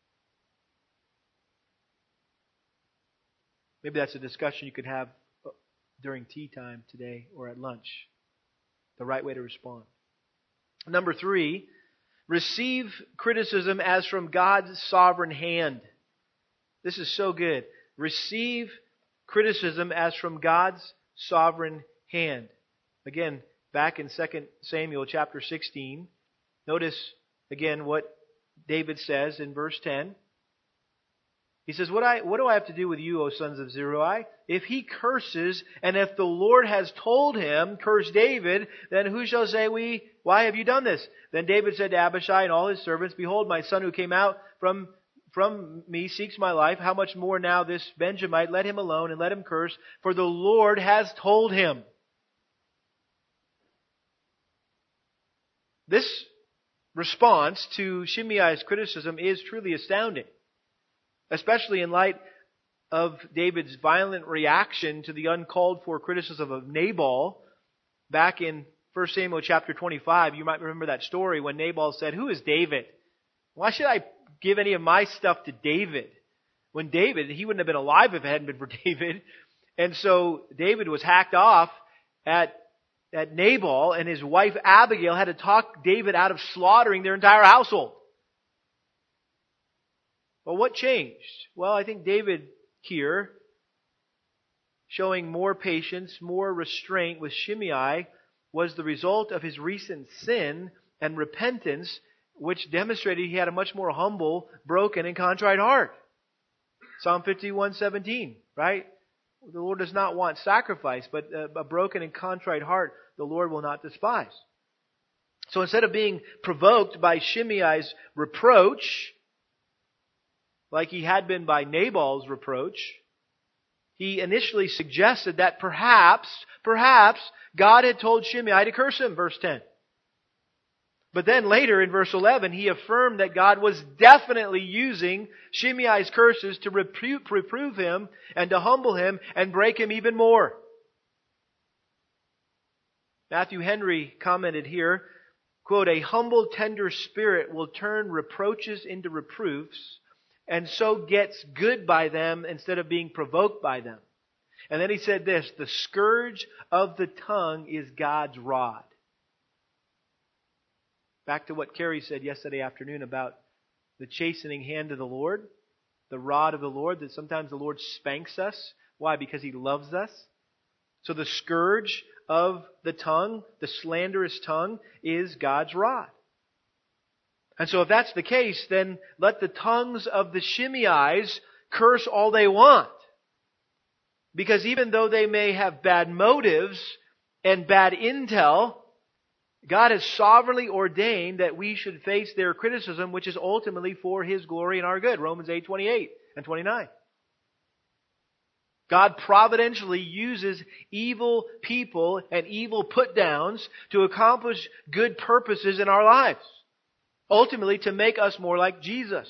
Maybe that's a discussion you could have during tea time today or at lunch. The right way to respond. Number 3, receive criticism as from God's sovereign hand. This is so good. Receive criticism as from God's sovereign hand. Again, back in 2 Samuel chapter 16, notice again what David says in verse 10. He says, what do I have to do with you, O sons of Zeruiah? If he curses, and if the Lord has told him, curse David, then who shall say why have you done this? Then David said to Abishai and all his servants, behold, my son who came out from me seeks my life. How much more now this Benjamite? Let him alone and let him curse, for the Lord has told him. This response to Shimei's criticism is truly astounding, especially in light of David's violent reaction to the uncalled for criticism of Nabal back in 1 Samuel chapter 25. You might remember that story when Nabal said, "Who is David? Why should I give any of my stuff to David?" When David, he wouldn't have been alive if it hadn't been for David. And so David was hacked off at Nabal, and his wife Abigail had to talk David out of slaughtering their entire household. Well, what changed? Well, I think David here, showing more patience, more restraint with Shimei, was the result of his recent sin and repentance, which demonstrated he had a much more humble, broken, and contrite heart. Psalm 51:17, right? The Lord does not want sacrifice, but a broken and contrite heart the Lord will not despise. So instead of being provoked by Shimei's reproach, like he had been by Nabal's reproach, he initially suggested that perhaps God had told Shimei to curse him, verse 10. But then later in verse 11, he affirmed that God was definitely using Shimei's curses to reprove him and to humble him and break him even more. Matthew Henry commented here, quote, "A humble, tender spirit will turn reproaches into reproofs and so gets good by them instead of being provoked by them." And then he said this, "The scourge of the tongue is God's rod." Back to what Carrie said yesterday afternoon about the chastening hand of the Lord, the rod of the Lord, that sometimes the Lord spanks us. Why? Because He loves us. So the scourge of the tongue, the slanderous tongue, is God's rod. And so if that's the case, then let the tongues of the Shimei's curse all they want. Because even though they may have bad motives and bad intel, God has sovereignly ordained that we should face their criticism, which is ultimately for His glory and our good. Romans 8:28 and 29. God providentially uses evil people and evil put-downs to accomplish good purposes in our lives. Ultimately to make us more like Jesus.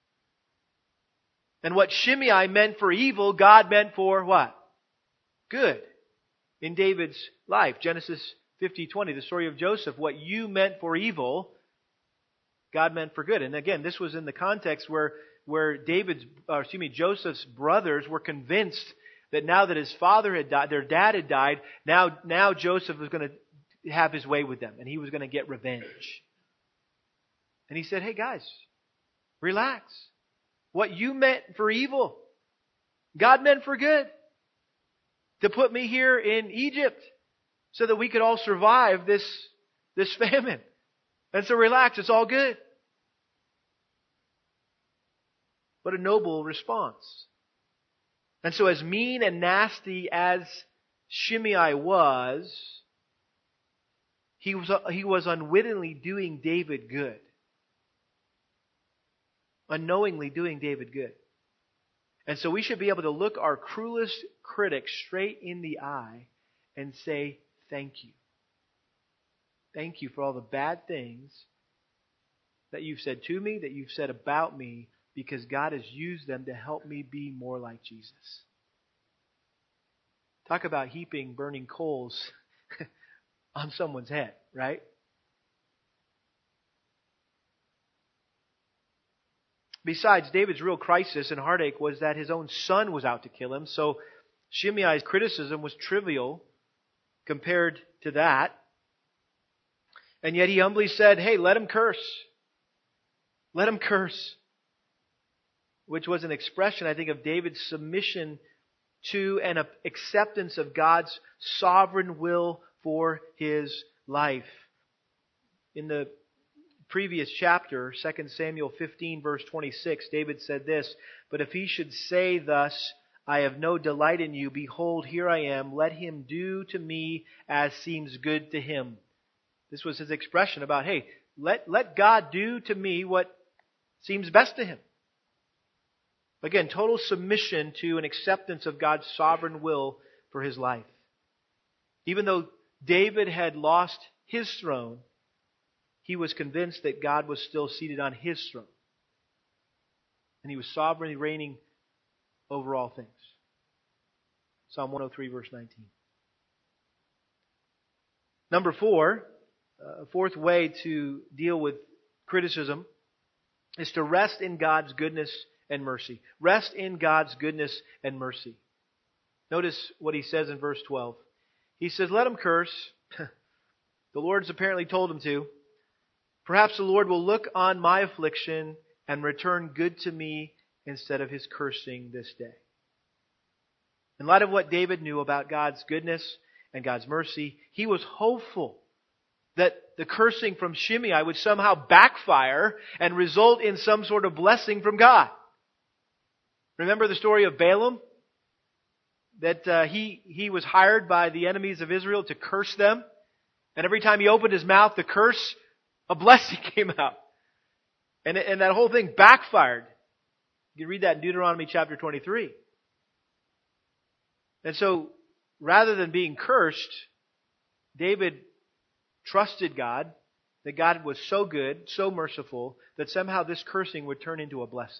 And what Shimei meant for evil, God meant for what? Good. In David's life. Genesis 50:20, the story of Joseph. What you meant for evil, God meant for good. And again, this was in the context where Joseph's brothers were convinced that now that his father had died, their dad had died, now Joseph was going to have his way with them, and he was going to get revenge. And he said, "Hey guys, relax. What you meant for evil, God meant for good. To put me here in Egypt so that we could all survive this famine. And so relax, it's all good." What a noble response. And so as mean and nasty as Shimei was, he was unwittingly doing David good. Unknowingly doing David good. And so we should be able to look our cruelest critic straight in the eye and say, "Thank you. Thank you for all the bad things that you've said to me, that you've said about me, because God has used them to help me be more like Jesus." Talk about heaping burning coals on someone's head, right? Besides, David's real crisis and heartache was that his own son was out to kill him. So Shimei's criticism was trivial compared to that. And yet he humbly said, "Hey, let him curse. Let him curse." Which was an expression, I think, of David's submission to and acceptance of God's sovereign will for his life. In the previous chapter, 2 Samuel 15, verse 26, David said this, "But if he should say thus, 'I have no delight in you. Behold, here I am. Let him do to me as seems good to him.'" This was his expression about, hey, let God do to me what seems best to Him. Again, total submission to and acceptance of God's sovereign will for his life. Even though David had lost his throne, he was convinced that God was still seated on his throne. And he was sovereignly reigning over all things. Psalm 103, verse 19. Number 4, a fourth way to deal with criticism is to rest in God's goodness and mercy. Rest in God's goodness and mercy. Notice what he says in verse 12. He says, let him curse. The Lord's apparently told him to. Perhaps the Lord will look on my affliction and return good to me instead of his cursing this day. In light of what David knew about God's goodness and God's mercy, he was hopeful that the cursing from Shimei would somehow backfire and result in some sort of blessing from God. Remember the story of Balaam? That he was hired by the enemies of Israel to curse them. And every time he opened his mouth to curse, a blessing came out. And that whole thing backfired. You can read that in Deuteronomy chapter 23. And so, rather than being cursed, David trusted God, that God was so good, so merciful, that somehow this cursing would turn into a blessing.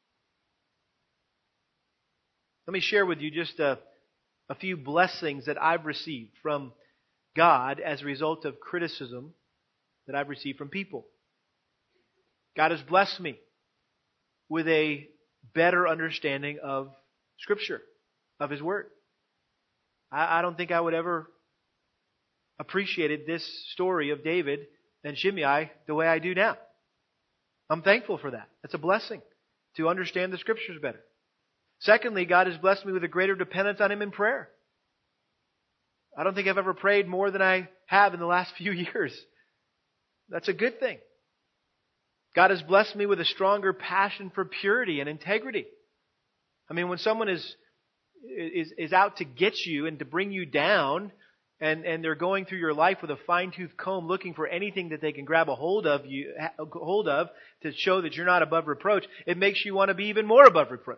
Let me share with you just a few blessings that I've received from God as a result of criticism that I've received from people. God has blessed me with a better understanding of Scripture, of His Word. I don't think I would ever appreciated this story of David and Shimei the way I do now. I'm thankful for that. That's a blessing to understand the Scriptures better. Secondly, God has blessed me with a greater dependence on Him in prayer. I don't think I've ever prayed more than I have in the last few years. That's a good thing. God has blessed me with a stronger passion for purity and integrity. I mean, when someone is out to get you and to bring you down, and they're going through your life with a fine-tooth comb looking for anything that they can grab a hold of to show that you're not above reproach, it makes you want to be even more above reproach.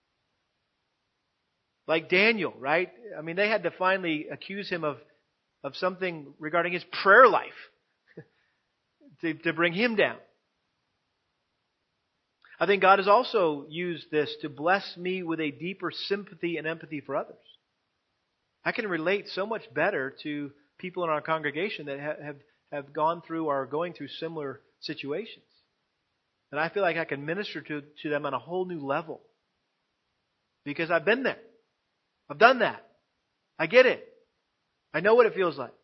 Like Daniel, right? I mean, they had to finally accuse him of something regarding his prayer life to bring him down. I think God has also used this to bless me with a deeper sympathy and empathy for others. I can relate so much better to people in our congregation that have gone through or are going through similar situations. And I feel like I can minister to them on a whole new level. Because I've been there. I've done that. I get it. I know what it feels like.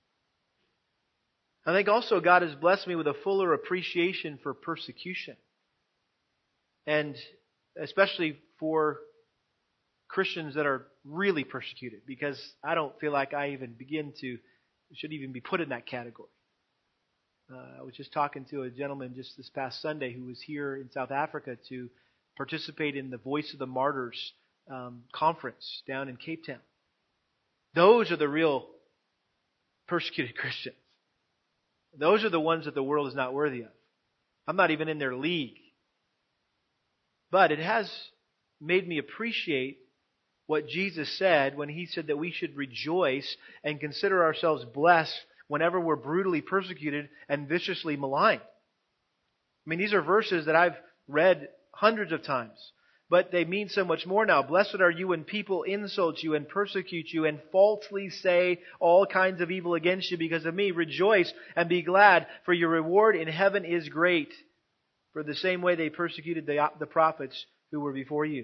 I think also God has blessed me with a fuller appreciation for persecution. And especially for Christians that are really persecuted, because I don't feel like I even should even be put in that category. I was just talking to a gentleman just this past Sunday who was here in South Africa to participate in the Voice of the Martyrs conference down in Cape Town. Those are the real persecuted Christians. Those are the ones that the world is not worthy of. I'm not even in their league. But it has made me appreciate what Jesus said when He said that we should rejoice and consider ourselves blessed whenever we're brutally persecuted and viciously maligned. I mean, these are verses that I've read hundreds of times, but they mean so much more now. Blessed are you when people insult you and persecute you and falsely say all kinds of evil against you because of me. Rejoice and be glad, for your reward in heaven is great. For the same way they persecuted the prophets who were before you.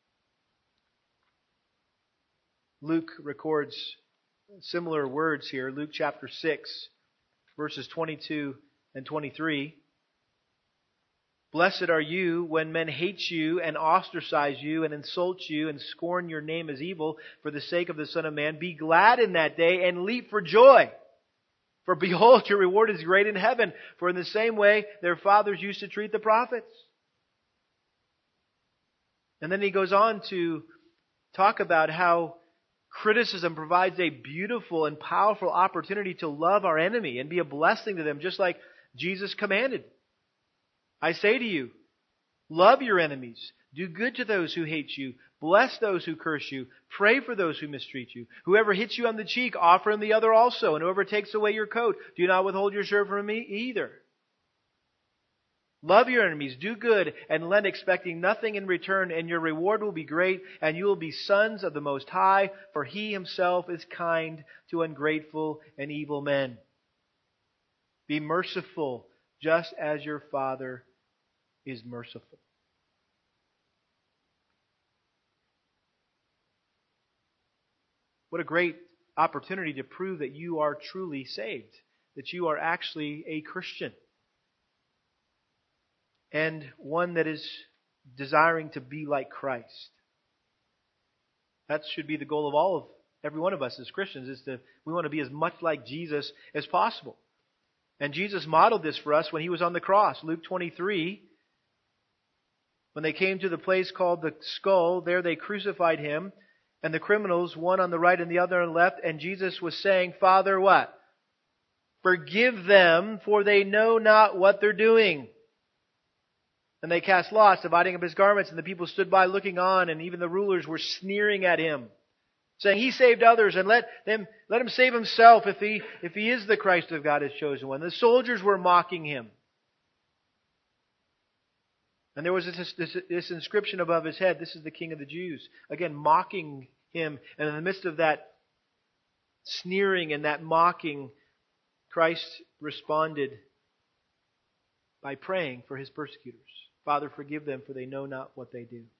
Luke records similar words here. Luke chapter 6, verses 22 and 23. Blessed are you when men hate you and ostracize you and insult you and scorn your name as evil for the sake of the Son of Man. Be glad in that day and leap for joy. For behold, your reward is great in heaven. For in the same way, their fathers used to treat the prophets. And then he goes on to talk about how criticism provides a beautiful and powerful opportunity to love our enemy and be a blessing to them, just like Jesus commanded. I say to you, love your enemies. Do good to those who hate you. Bless those who curse you. Pray for those who mistreat you. Whoever hits you on the cheek, offer him the other also. And whoever takes away your coat, do not withhold your shirt from me either. Love your enemies, do good, and lend, expecting nothing in return, and your reward will be great, and you will be sons of the Most High, for He Himself is kind to ungrateful and evil men. Be merciful, just as your Father is merciful. What a great opportunity to prove that you are truly saved, that you are actually a Christian, and one that is desiring to be like Christ. That should be the goal of every one of us as Christians, we want to be as much like Jesus as possible. And Jesus modeled this for us when He was on the cross. Luke 23, when they came to the place called the Skull, there they crucified Him, and the criminals, one on the right and the other on the left, and Jesus was saying, Father, what? Forgive them, for they know not what they're doing. And they cast lots, dividing up His garments, and the people stood by looking on, and even the rulers were sneering at Him, saying, He saved others, and let Him save Himself if he is the Christ of God, His chosen one. The soldiers were mocking Him. And there was this inscription above His head, This is the King of the Jews. Again, mocking Him. And in the midst of that sneering and that mocking, Christ responded by praying for His persecutors. Father, forgive them, for they know not what they do.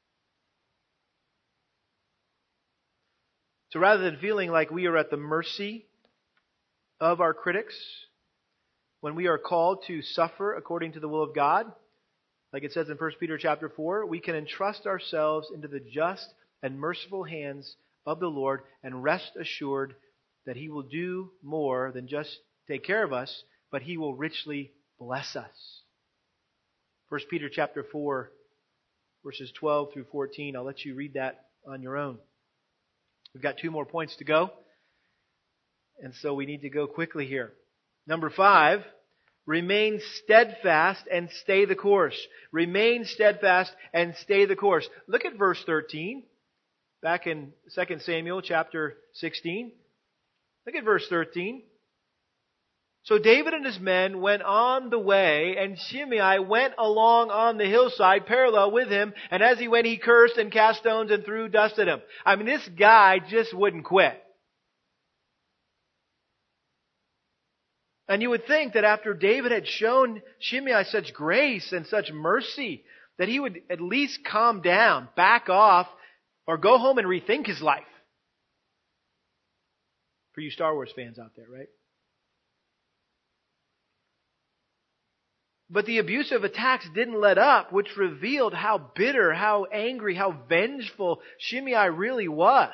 So rather than feeling like we are at the mercy of our critics, when we are called to suffer according to the will of God, like it says in 1 Peter chapter 4, we can entrust ourselves into the just and merciful hands of the Lord and rest assured that He will do more than just take care of us, but He will richly bless us. 1 Peter chapter 4, verses 12 through 14. I'll let you read that on your own. We've got 2 more points to go, and so we need to go quickly here. Number 5, remain steadfast and stay the course. Remain steadfast and stay the course. Look at verse 13, back in 2 Samuel chapter 16. Look at verse 13. So David and his men went on the way, and Shimei went along on the hillside parallel with him, and as he went he cursed and cast stones and threw dust at him. I mean, this guy just wouldn't quit. And you would think that after David had shown Shimei such grace and such mercy, that he would at least calm down, back off, or go home and rethink his life. For you Star Wars fans out there, right? But the abusive attacks didn't let up, which revealed how bitter, how angry, how vengeful Shimei really was.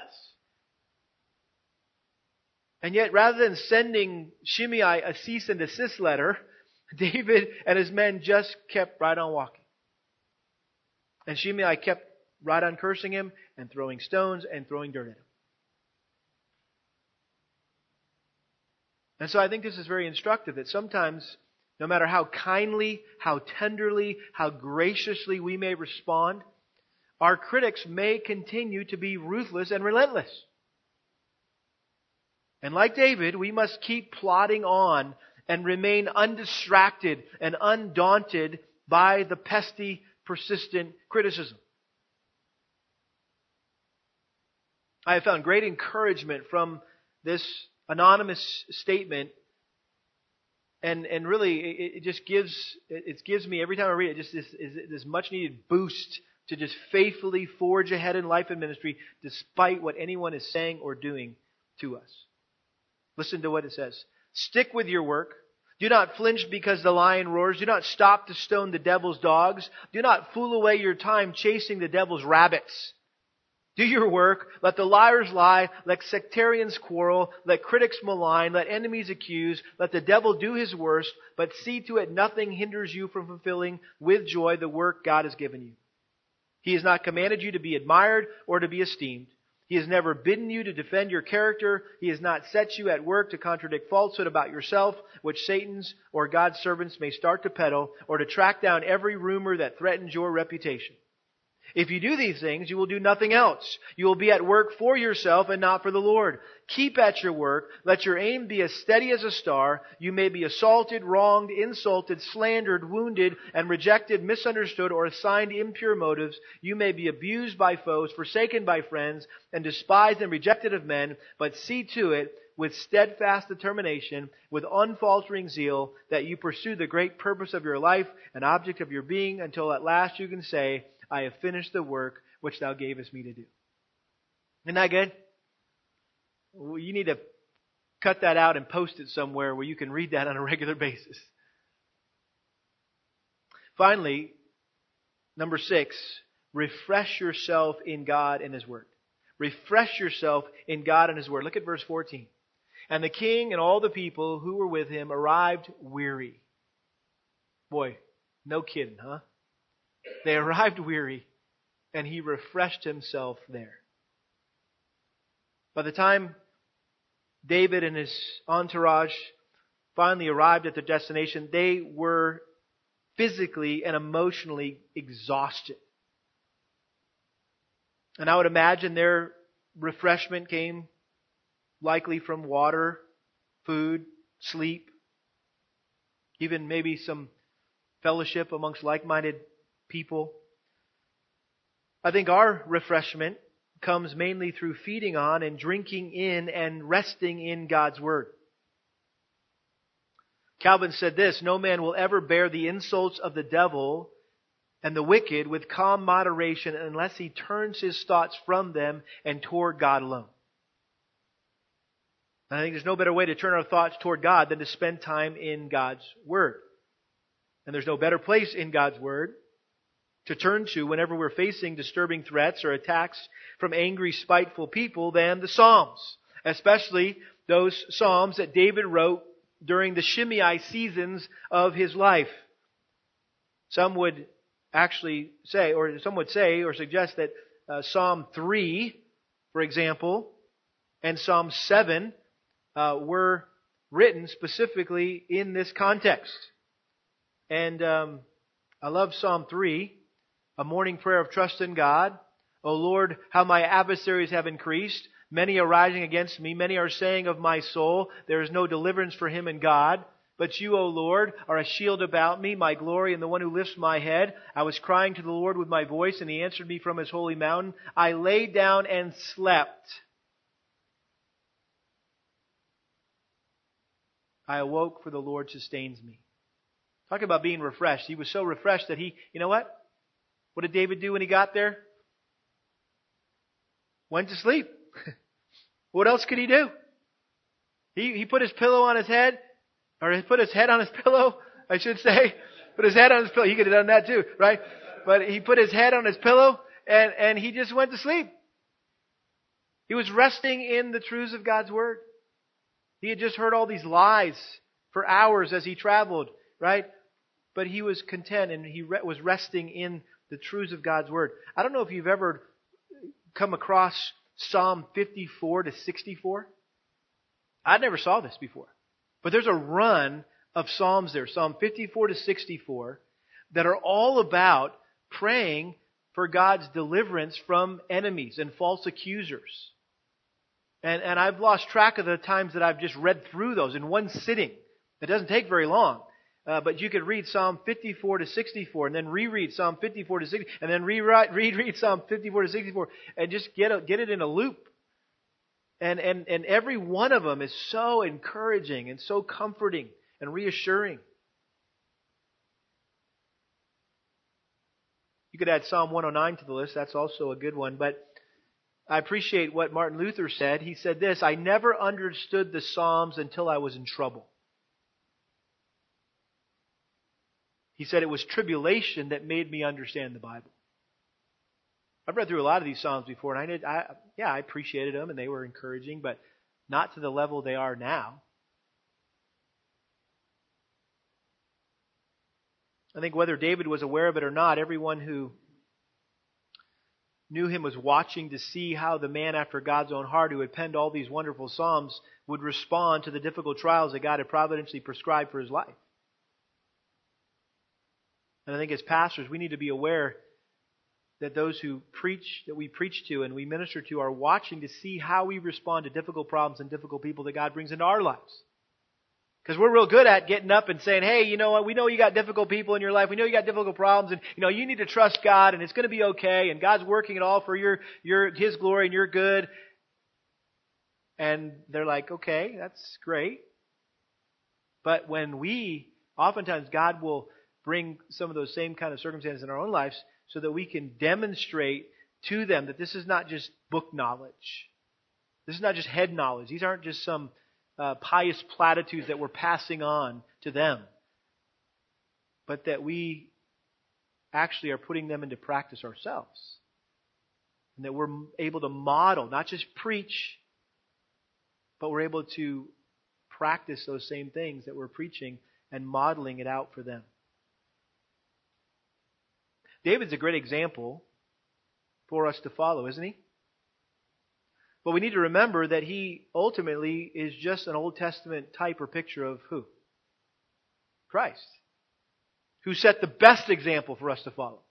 And yet, rather than sending Shimei a cease and desist letter, David and his men just kept right on walking. And Shimei kept right on cursing him and throwing stones and throwing dirt at him. And so I think this is very instructive, that sometimes, no matter how kindly, how tenderly, how graciously we may respond, our critics may continue to be ruthless and relentless. And like David, we must keep plodding on and remain undistracted and undaunted by the pesky, persistent criticism. I have found great encouragement from this anonymous statement. And really, it just gives me, every time I read it, just this much needed boost to just faithfully forge ahead in life and ministry despite what anyone is saying or doing to us. Listen to what it says. Stick with your work. Do not flinch because the lion roars. Do not stop to stone the devil's dogs. Do not fool away your time chasing the devil's rabbits. Do your work. Let the liars lie. Let sectarians quarrel. Let critics malign. Let enemies accuse. Let the devil do his worst. But see to it nothing hinders you from fulfilling with joy the work God has given you. He has not commanded you to be admired or to be esteemed. He has never bidden you to defend your character. He has not set you at work to contradict falsehood about yourself, which Satan's or God's servants may start to peddle, or to track down every rumor that threatens your reputation. If you do these things, you will do nothing else. You will be at work for yourself and not for the Lord. Keep at your work. Let your aim be as steady as a star. You may be assaulted, wronged, insulted, slandered, wounded, and rejected, misunderstood, or assigned impure motives. You may be abused by foes, forsaken by friends, and despised and rejected of men. But see to it, with steadfast determination, with unfaltering zeal, that you pursue the great purpose of your life and object of your being, until at last you can say, I have finished the work which thou gavest me to do. Isn't that good? Well, you need to cut that out and post it somewhere where you can read that on a regular basis. Finally, number 6, refresh yourself in God and His Word. Refresh yourself in God and His Word. Look at verse 14. And the king and all the people who were with him arrived weary. Boy, no kidding, huh? They arrived weary, and he refreshed himself there. By the time David and his entourage finally arrived at their destination, they were physically and emotionally exhausted. And I would imagine their refreshment came likely from water, food, sleep, even maybe some fellowship amongst like-minded people. I think our refreshment comes mainly through feeding on and drinking in and resting in God's Word. Calvin said this, no man will ever bear the insults of the devil and the wicked with calm moderation unless he turns his thoughts from them and toward God alone. And I think there's no better way to turn our thoughts toward God than to spend time in God's Word. And there's no better place in God's Word to turn to whenever we're facing disturbing threats or attacks from angry, spiteful people than the Psalms. Especially those Psalms that David wrote during the Shimei seasons of his life. Some would actually say, or some would say or suggest that Psalm 3, for example, and Psalm 7 were written specifically in this context. And I love Psalm 3, a morning prayer of trust in God. O Lord, how my adversaries have increased. Many are rising against me. Many are saying of my soul, there is no deliverance for him in God. But you, O Lord, are a shield about me, my glory, and the one who lifts my head. I was crying to the Lord with my voice, and He answered me from His holy mountain. I lay down and slept. I awoke, for the Lord sustains me. Talking about being refreshed. He was so refreshed that he, you know what? What did David do when he got there? Went to sleep. What else could he do? He put his pillow on his head, or he put his head on his pillow, I should say. Put his head on his pillow. He could have done that too, right? But he put his head on his pillow and he just went to sleep. He was resting in the truths of God's Word. He had just heard all these lies for hours as he traveled, right? But he was content and he was resting in the truths of God's Word. I don't know if you've ever come across Psalm 54 to 64. I never saw this before. But there's a run of Psalms there, Psalm 54 to 64, that are all about praying for God's deliverance from enemies and false accusers. And I've lost track of the times that I've just read through those in one sitting. It doesn't take very long. But you could read Psalm 54 to 64 and then reread Psalm 54 to 60 and then reread Psalm 54 to 64 and just get it in a loop. And every one of them is so encouraging and so comforting and reassuring. You could add Psalm 109 to the list. That's also a good one. But I appreciate what Martin Luther said. He said this, I never understood the Psalms until I was in trouble. He said it was tribulation that made me understand the Bible. I've read through a lot of these Psalms before, and I appreciated them, and they were encouraging, but not to the level they are now. I think whether David was aware of it or not, everyone who knew him was watching to see how the man after God's own heart who had penned all these wonderful Psalms would respond to the difficult trials that God had providentially prescribed for his life. And I think as pastors, we need to be aware that those that we preach to and we minister to are watching to see how we respond to difficult problems and difficult people that God brings into our lives. Because we're real good at getting up and saying, hey, you know what, we know you got difficult people in your life, we know you got difficult problems, and you need to trust God, and it's going to be okay, and God's working it all for His glory and your good. And they're like, okay, that's great. But oftentimes God will bring some of those same kind of circumstances in our own lives so that we can demonstrate to them that this is not just book knowledge. This is not just head knowledge. These aren't just some pious platitudes that we're passing on to them. But that we actually are putting them into practice ourselves. And that we're able to model, not just preach, but we're able to practice those same things that we're preaching and modeling it out for them. David's a great example for us to follow, isn't he? But we need to remember that he ultimately is just an Old Testament type or picture of who? Christ. Who set the best example for us to follow.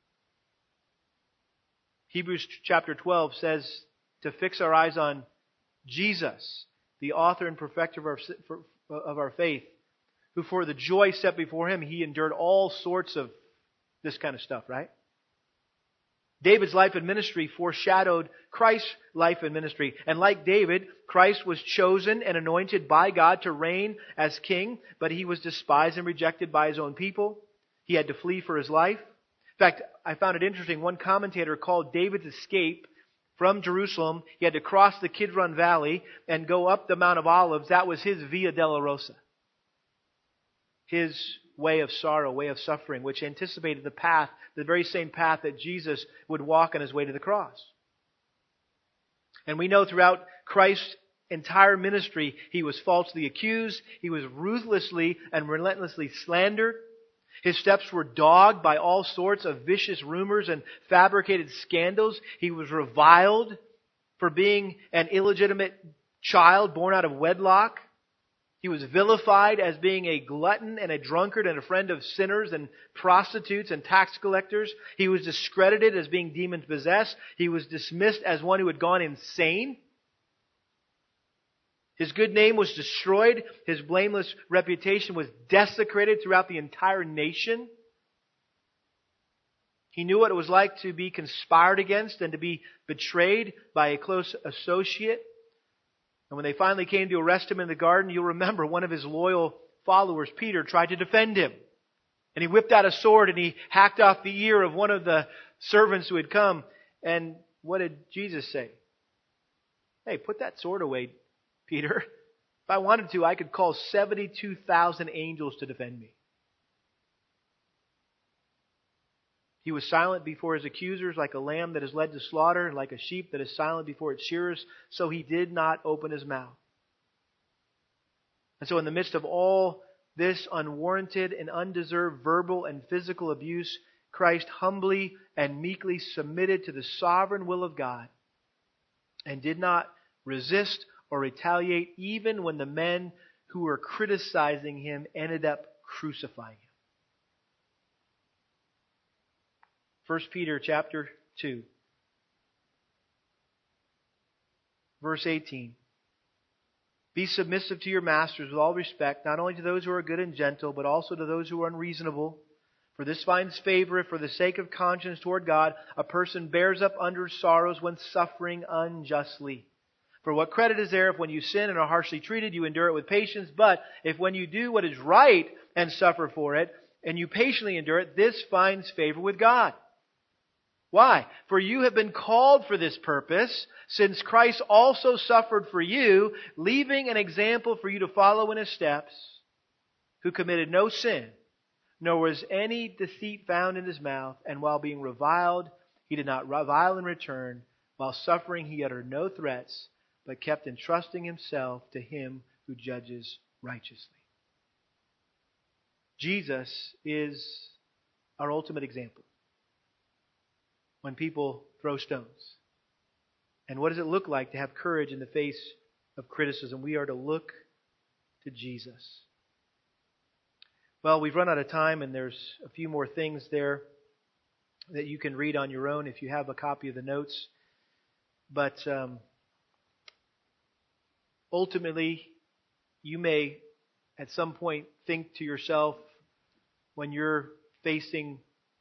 Hebrews chapter 12 says to fix our eyes on Jesus, the author and perfecter of our faith, who for the joy set before Him, He endured all sorts of this kind of stuff, right? David's life and ministry foreshadowed Christ's life and ministry. And like David, Christ was chosen and anointed by God to reign as king, but He was despised and rejected by His own people. He had to flee for His life. In fact, I found it interesting. One commentator called David's escape from Jerusalem, he had to cross the Kidron Valley and go up the Mount of Olives. That was his Via Dolorosa. His way of sorrow, way of suffering, which anticipated the path, the very same path that Jesus would walk on His way to the cross. And we know throughout Christ's entire ministry, He was falsely accused, He was ruthlessly and relentlessly slandered. His steps were dogged by all sorts of vicious rumors and fabricated scandals. He was reviled for being an illegitimate child born out of wedlock. He was vilified as being a glutton and a drunkard and a friend of sinners and prostitutes and tax collectors. He was discredited as being demon-possessed. He was dismissed as one who had gone insane. His good name was destroyed. His blameless reputation was desecrated throughout the entire nation. He knew what it was like to be conspired against and to be betrayed by a close associate. And when they finally came to arrest Him in the garden, you'll remember one of His loyal followers, Peter, tried to defend Him. And he whipped out a sword and he hacked off the ear of one of the servants who had come. And what did Jesus say? Hey, put that sword away, Peter. If I wanted to, I could call 72,000 angels to defend me. He was silent before His accusers, like a lamb that is led to slaughter, and like a sheep that is silent before its shearers, so He did not open His mouth. And so in the midst of all this unwarranted and undeserved verbal and physical abuse, Christ humbly and meekly submitted to the sovereign will of God and did not resist or retaliate, even when the men who were criticizing Him ended up crucifying Him. 1 Peter chapter 2, verse 18. Be submissive to your masters with all respect, not only to those who are good and gentle, but also to those who are unreasonable. For this finds favor if for the sake of conscience toward God, a person bears up under sorrows when suffering unjustly. For what credit is there if when you sin and are harshly treated, you endure it with patience? But if when you do what is right and suffer for it, and you patiently endure it, this finds favor with God. Why? For you have been called for this purpose, since Christ also suffered for you, leaving an example for you to follow in His steps, who committed no sin, nor was any deceit found in His mouth, and while being reviled, He did not revile in return. While suffering, He uttered no threats, but kept entrusting Himself to Him who judges righteously. Jesus is our ultimate example when people throw stones. And what does it look like to have courage in the face of criticism? We are to look to Jesus. Well, we've run out of time and there's a few more things there that you can read on your own if you have a copy of the notes. But ultimately, you may at some point think to yourself when you're facing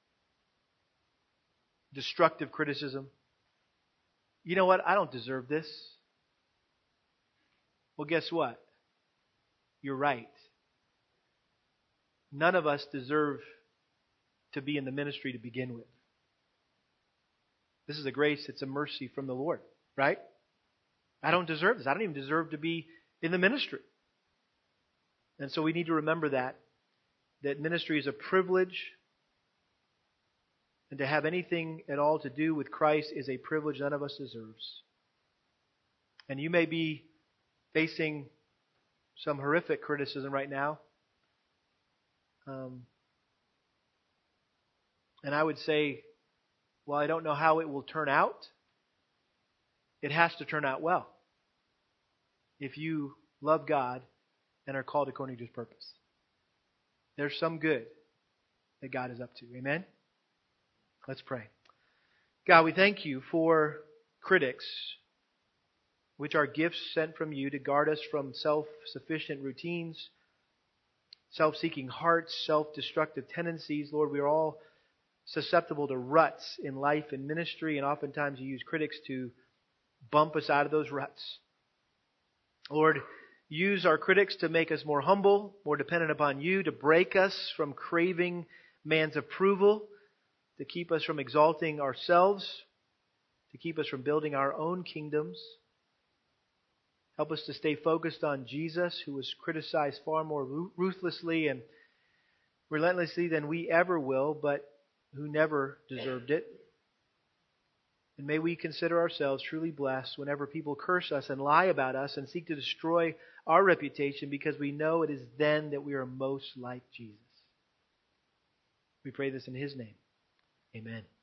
destructive criticism, you know what? I don't deserve this. Well, guess what? You're right. None of us deserve to be in the ministry to begin with. This is a grace, it's a mercy from the Lord, right? I don't deserve this. I don't even deserve to be in the ministry. And so we need to remember that ministry is a privilege, and to have anything at all to do with Christ is a privilege none of us deserves. And you may be facing some horrific criticism right now. And I would say, well, I don't know how it will turn out. It has to turn out well if you love God and are called according to His purpose. There's some good that God is up to. Amen? Let's pray. God, we thank You for critics, which are gifts sent from You to guard us from self-sufficient routines, self-seeking hearts, self-destructive tendencies. Lord, we are all susceptible to ruts in life and ministry, and oftentimes You use critics to bump us out of those ruts. Lord, use our critics to make us more humble, more dependent upon You, to break us from craving man's approval, to keep us from exalting ourselves, to keep us from building our own kingdoms. Help us to stay focused on Jesus, who was criticized far more ruthlessly and relentlessly than we ever will, but who never deserved it. And may we consider ourselves truly blessed whenever people curse us and lie about us and seek to destroy our reputation, because we know it is then that we are most like Jesus. We pray this in His name. Amen.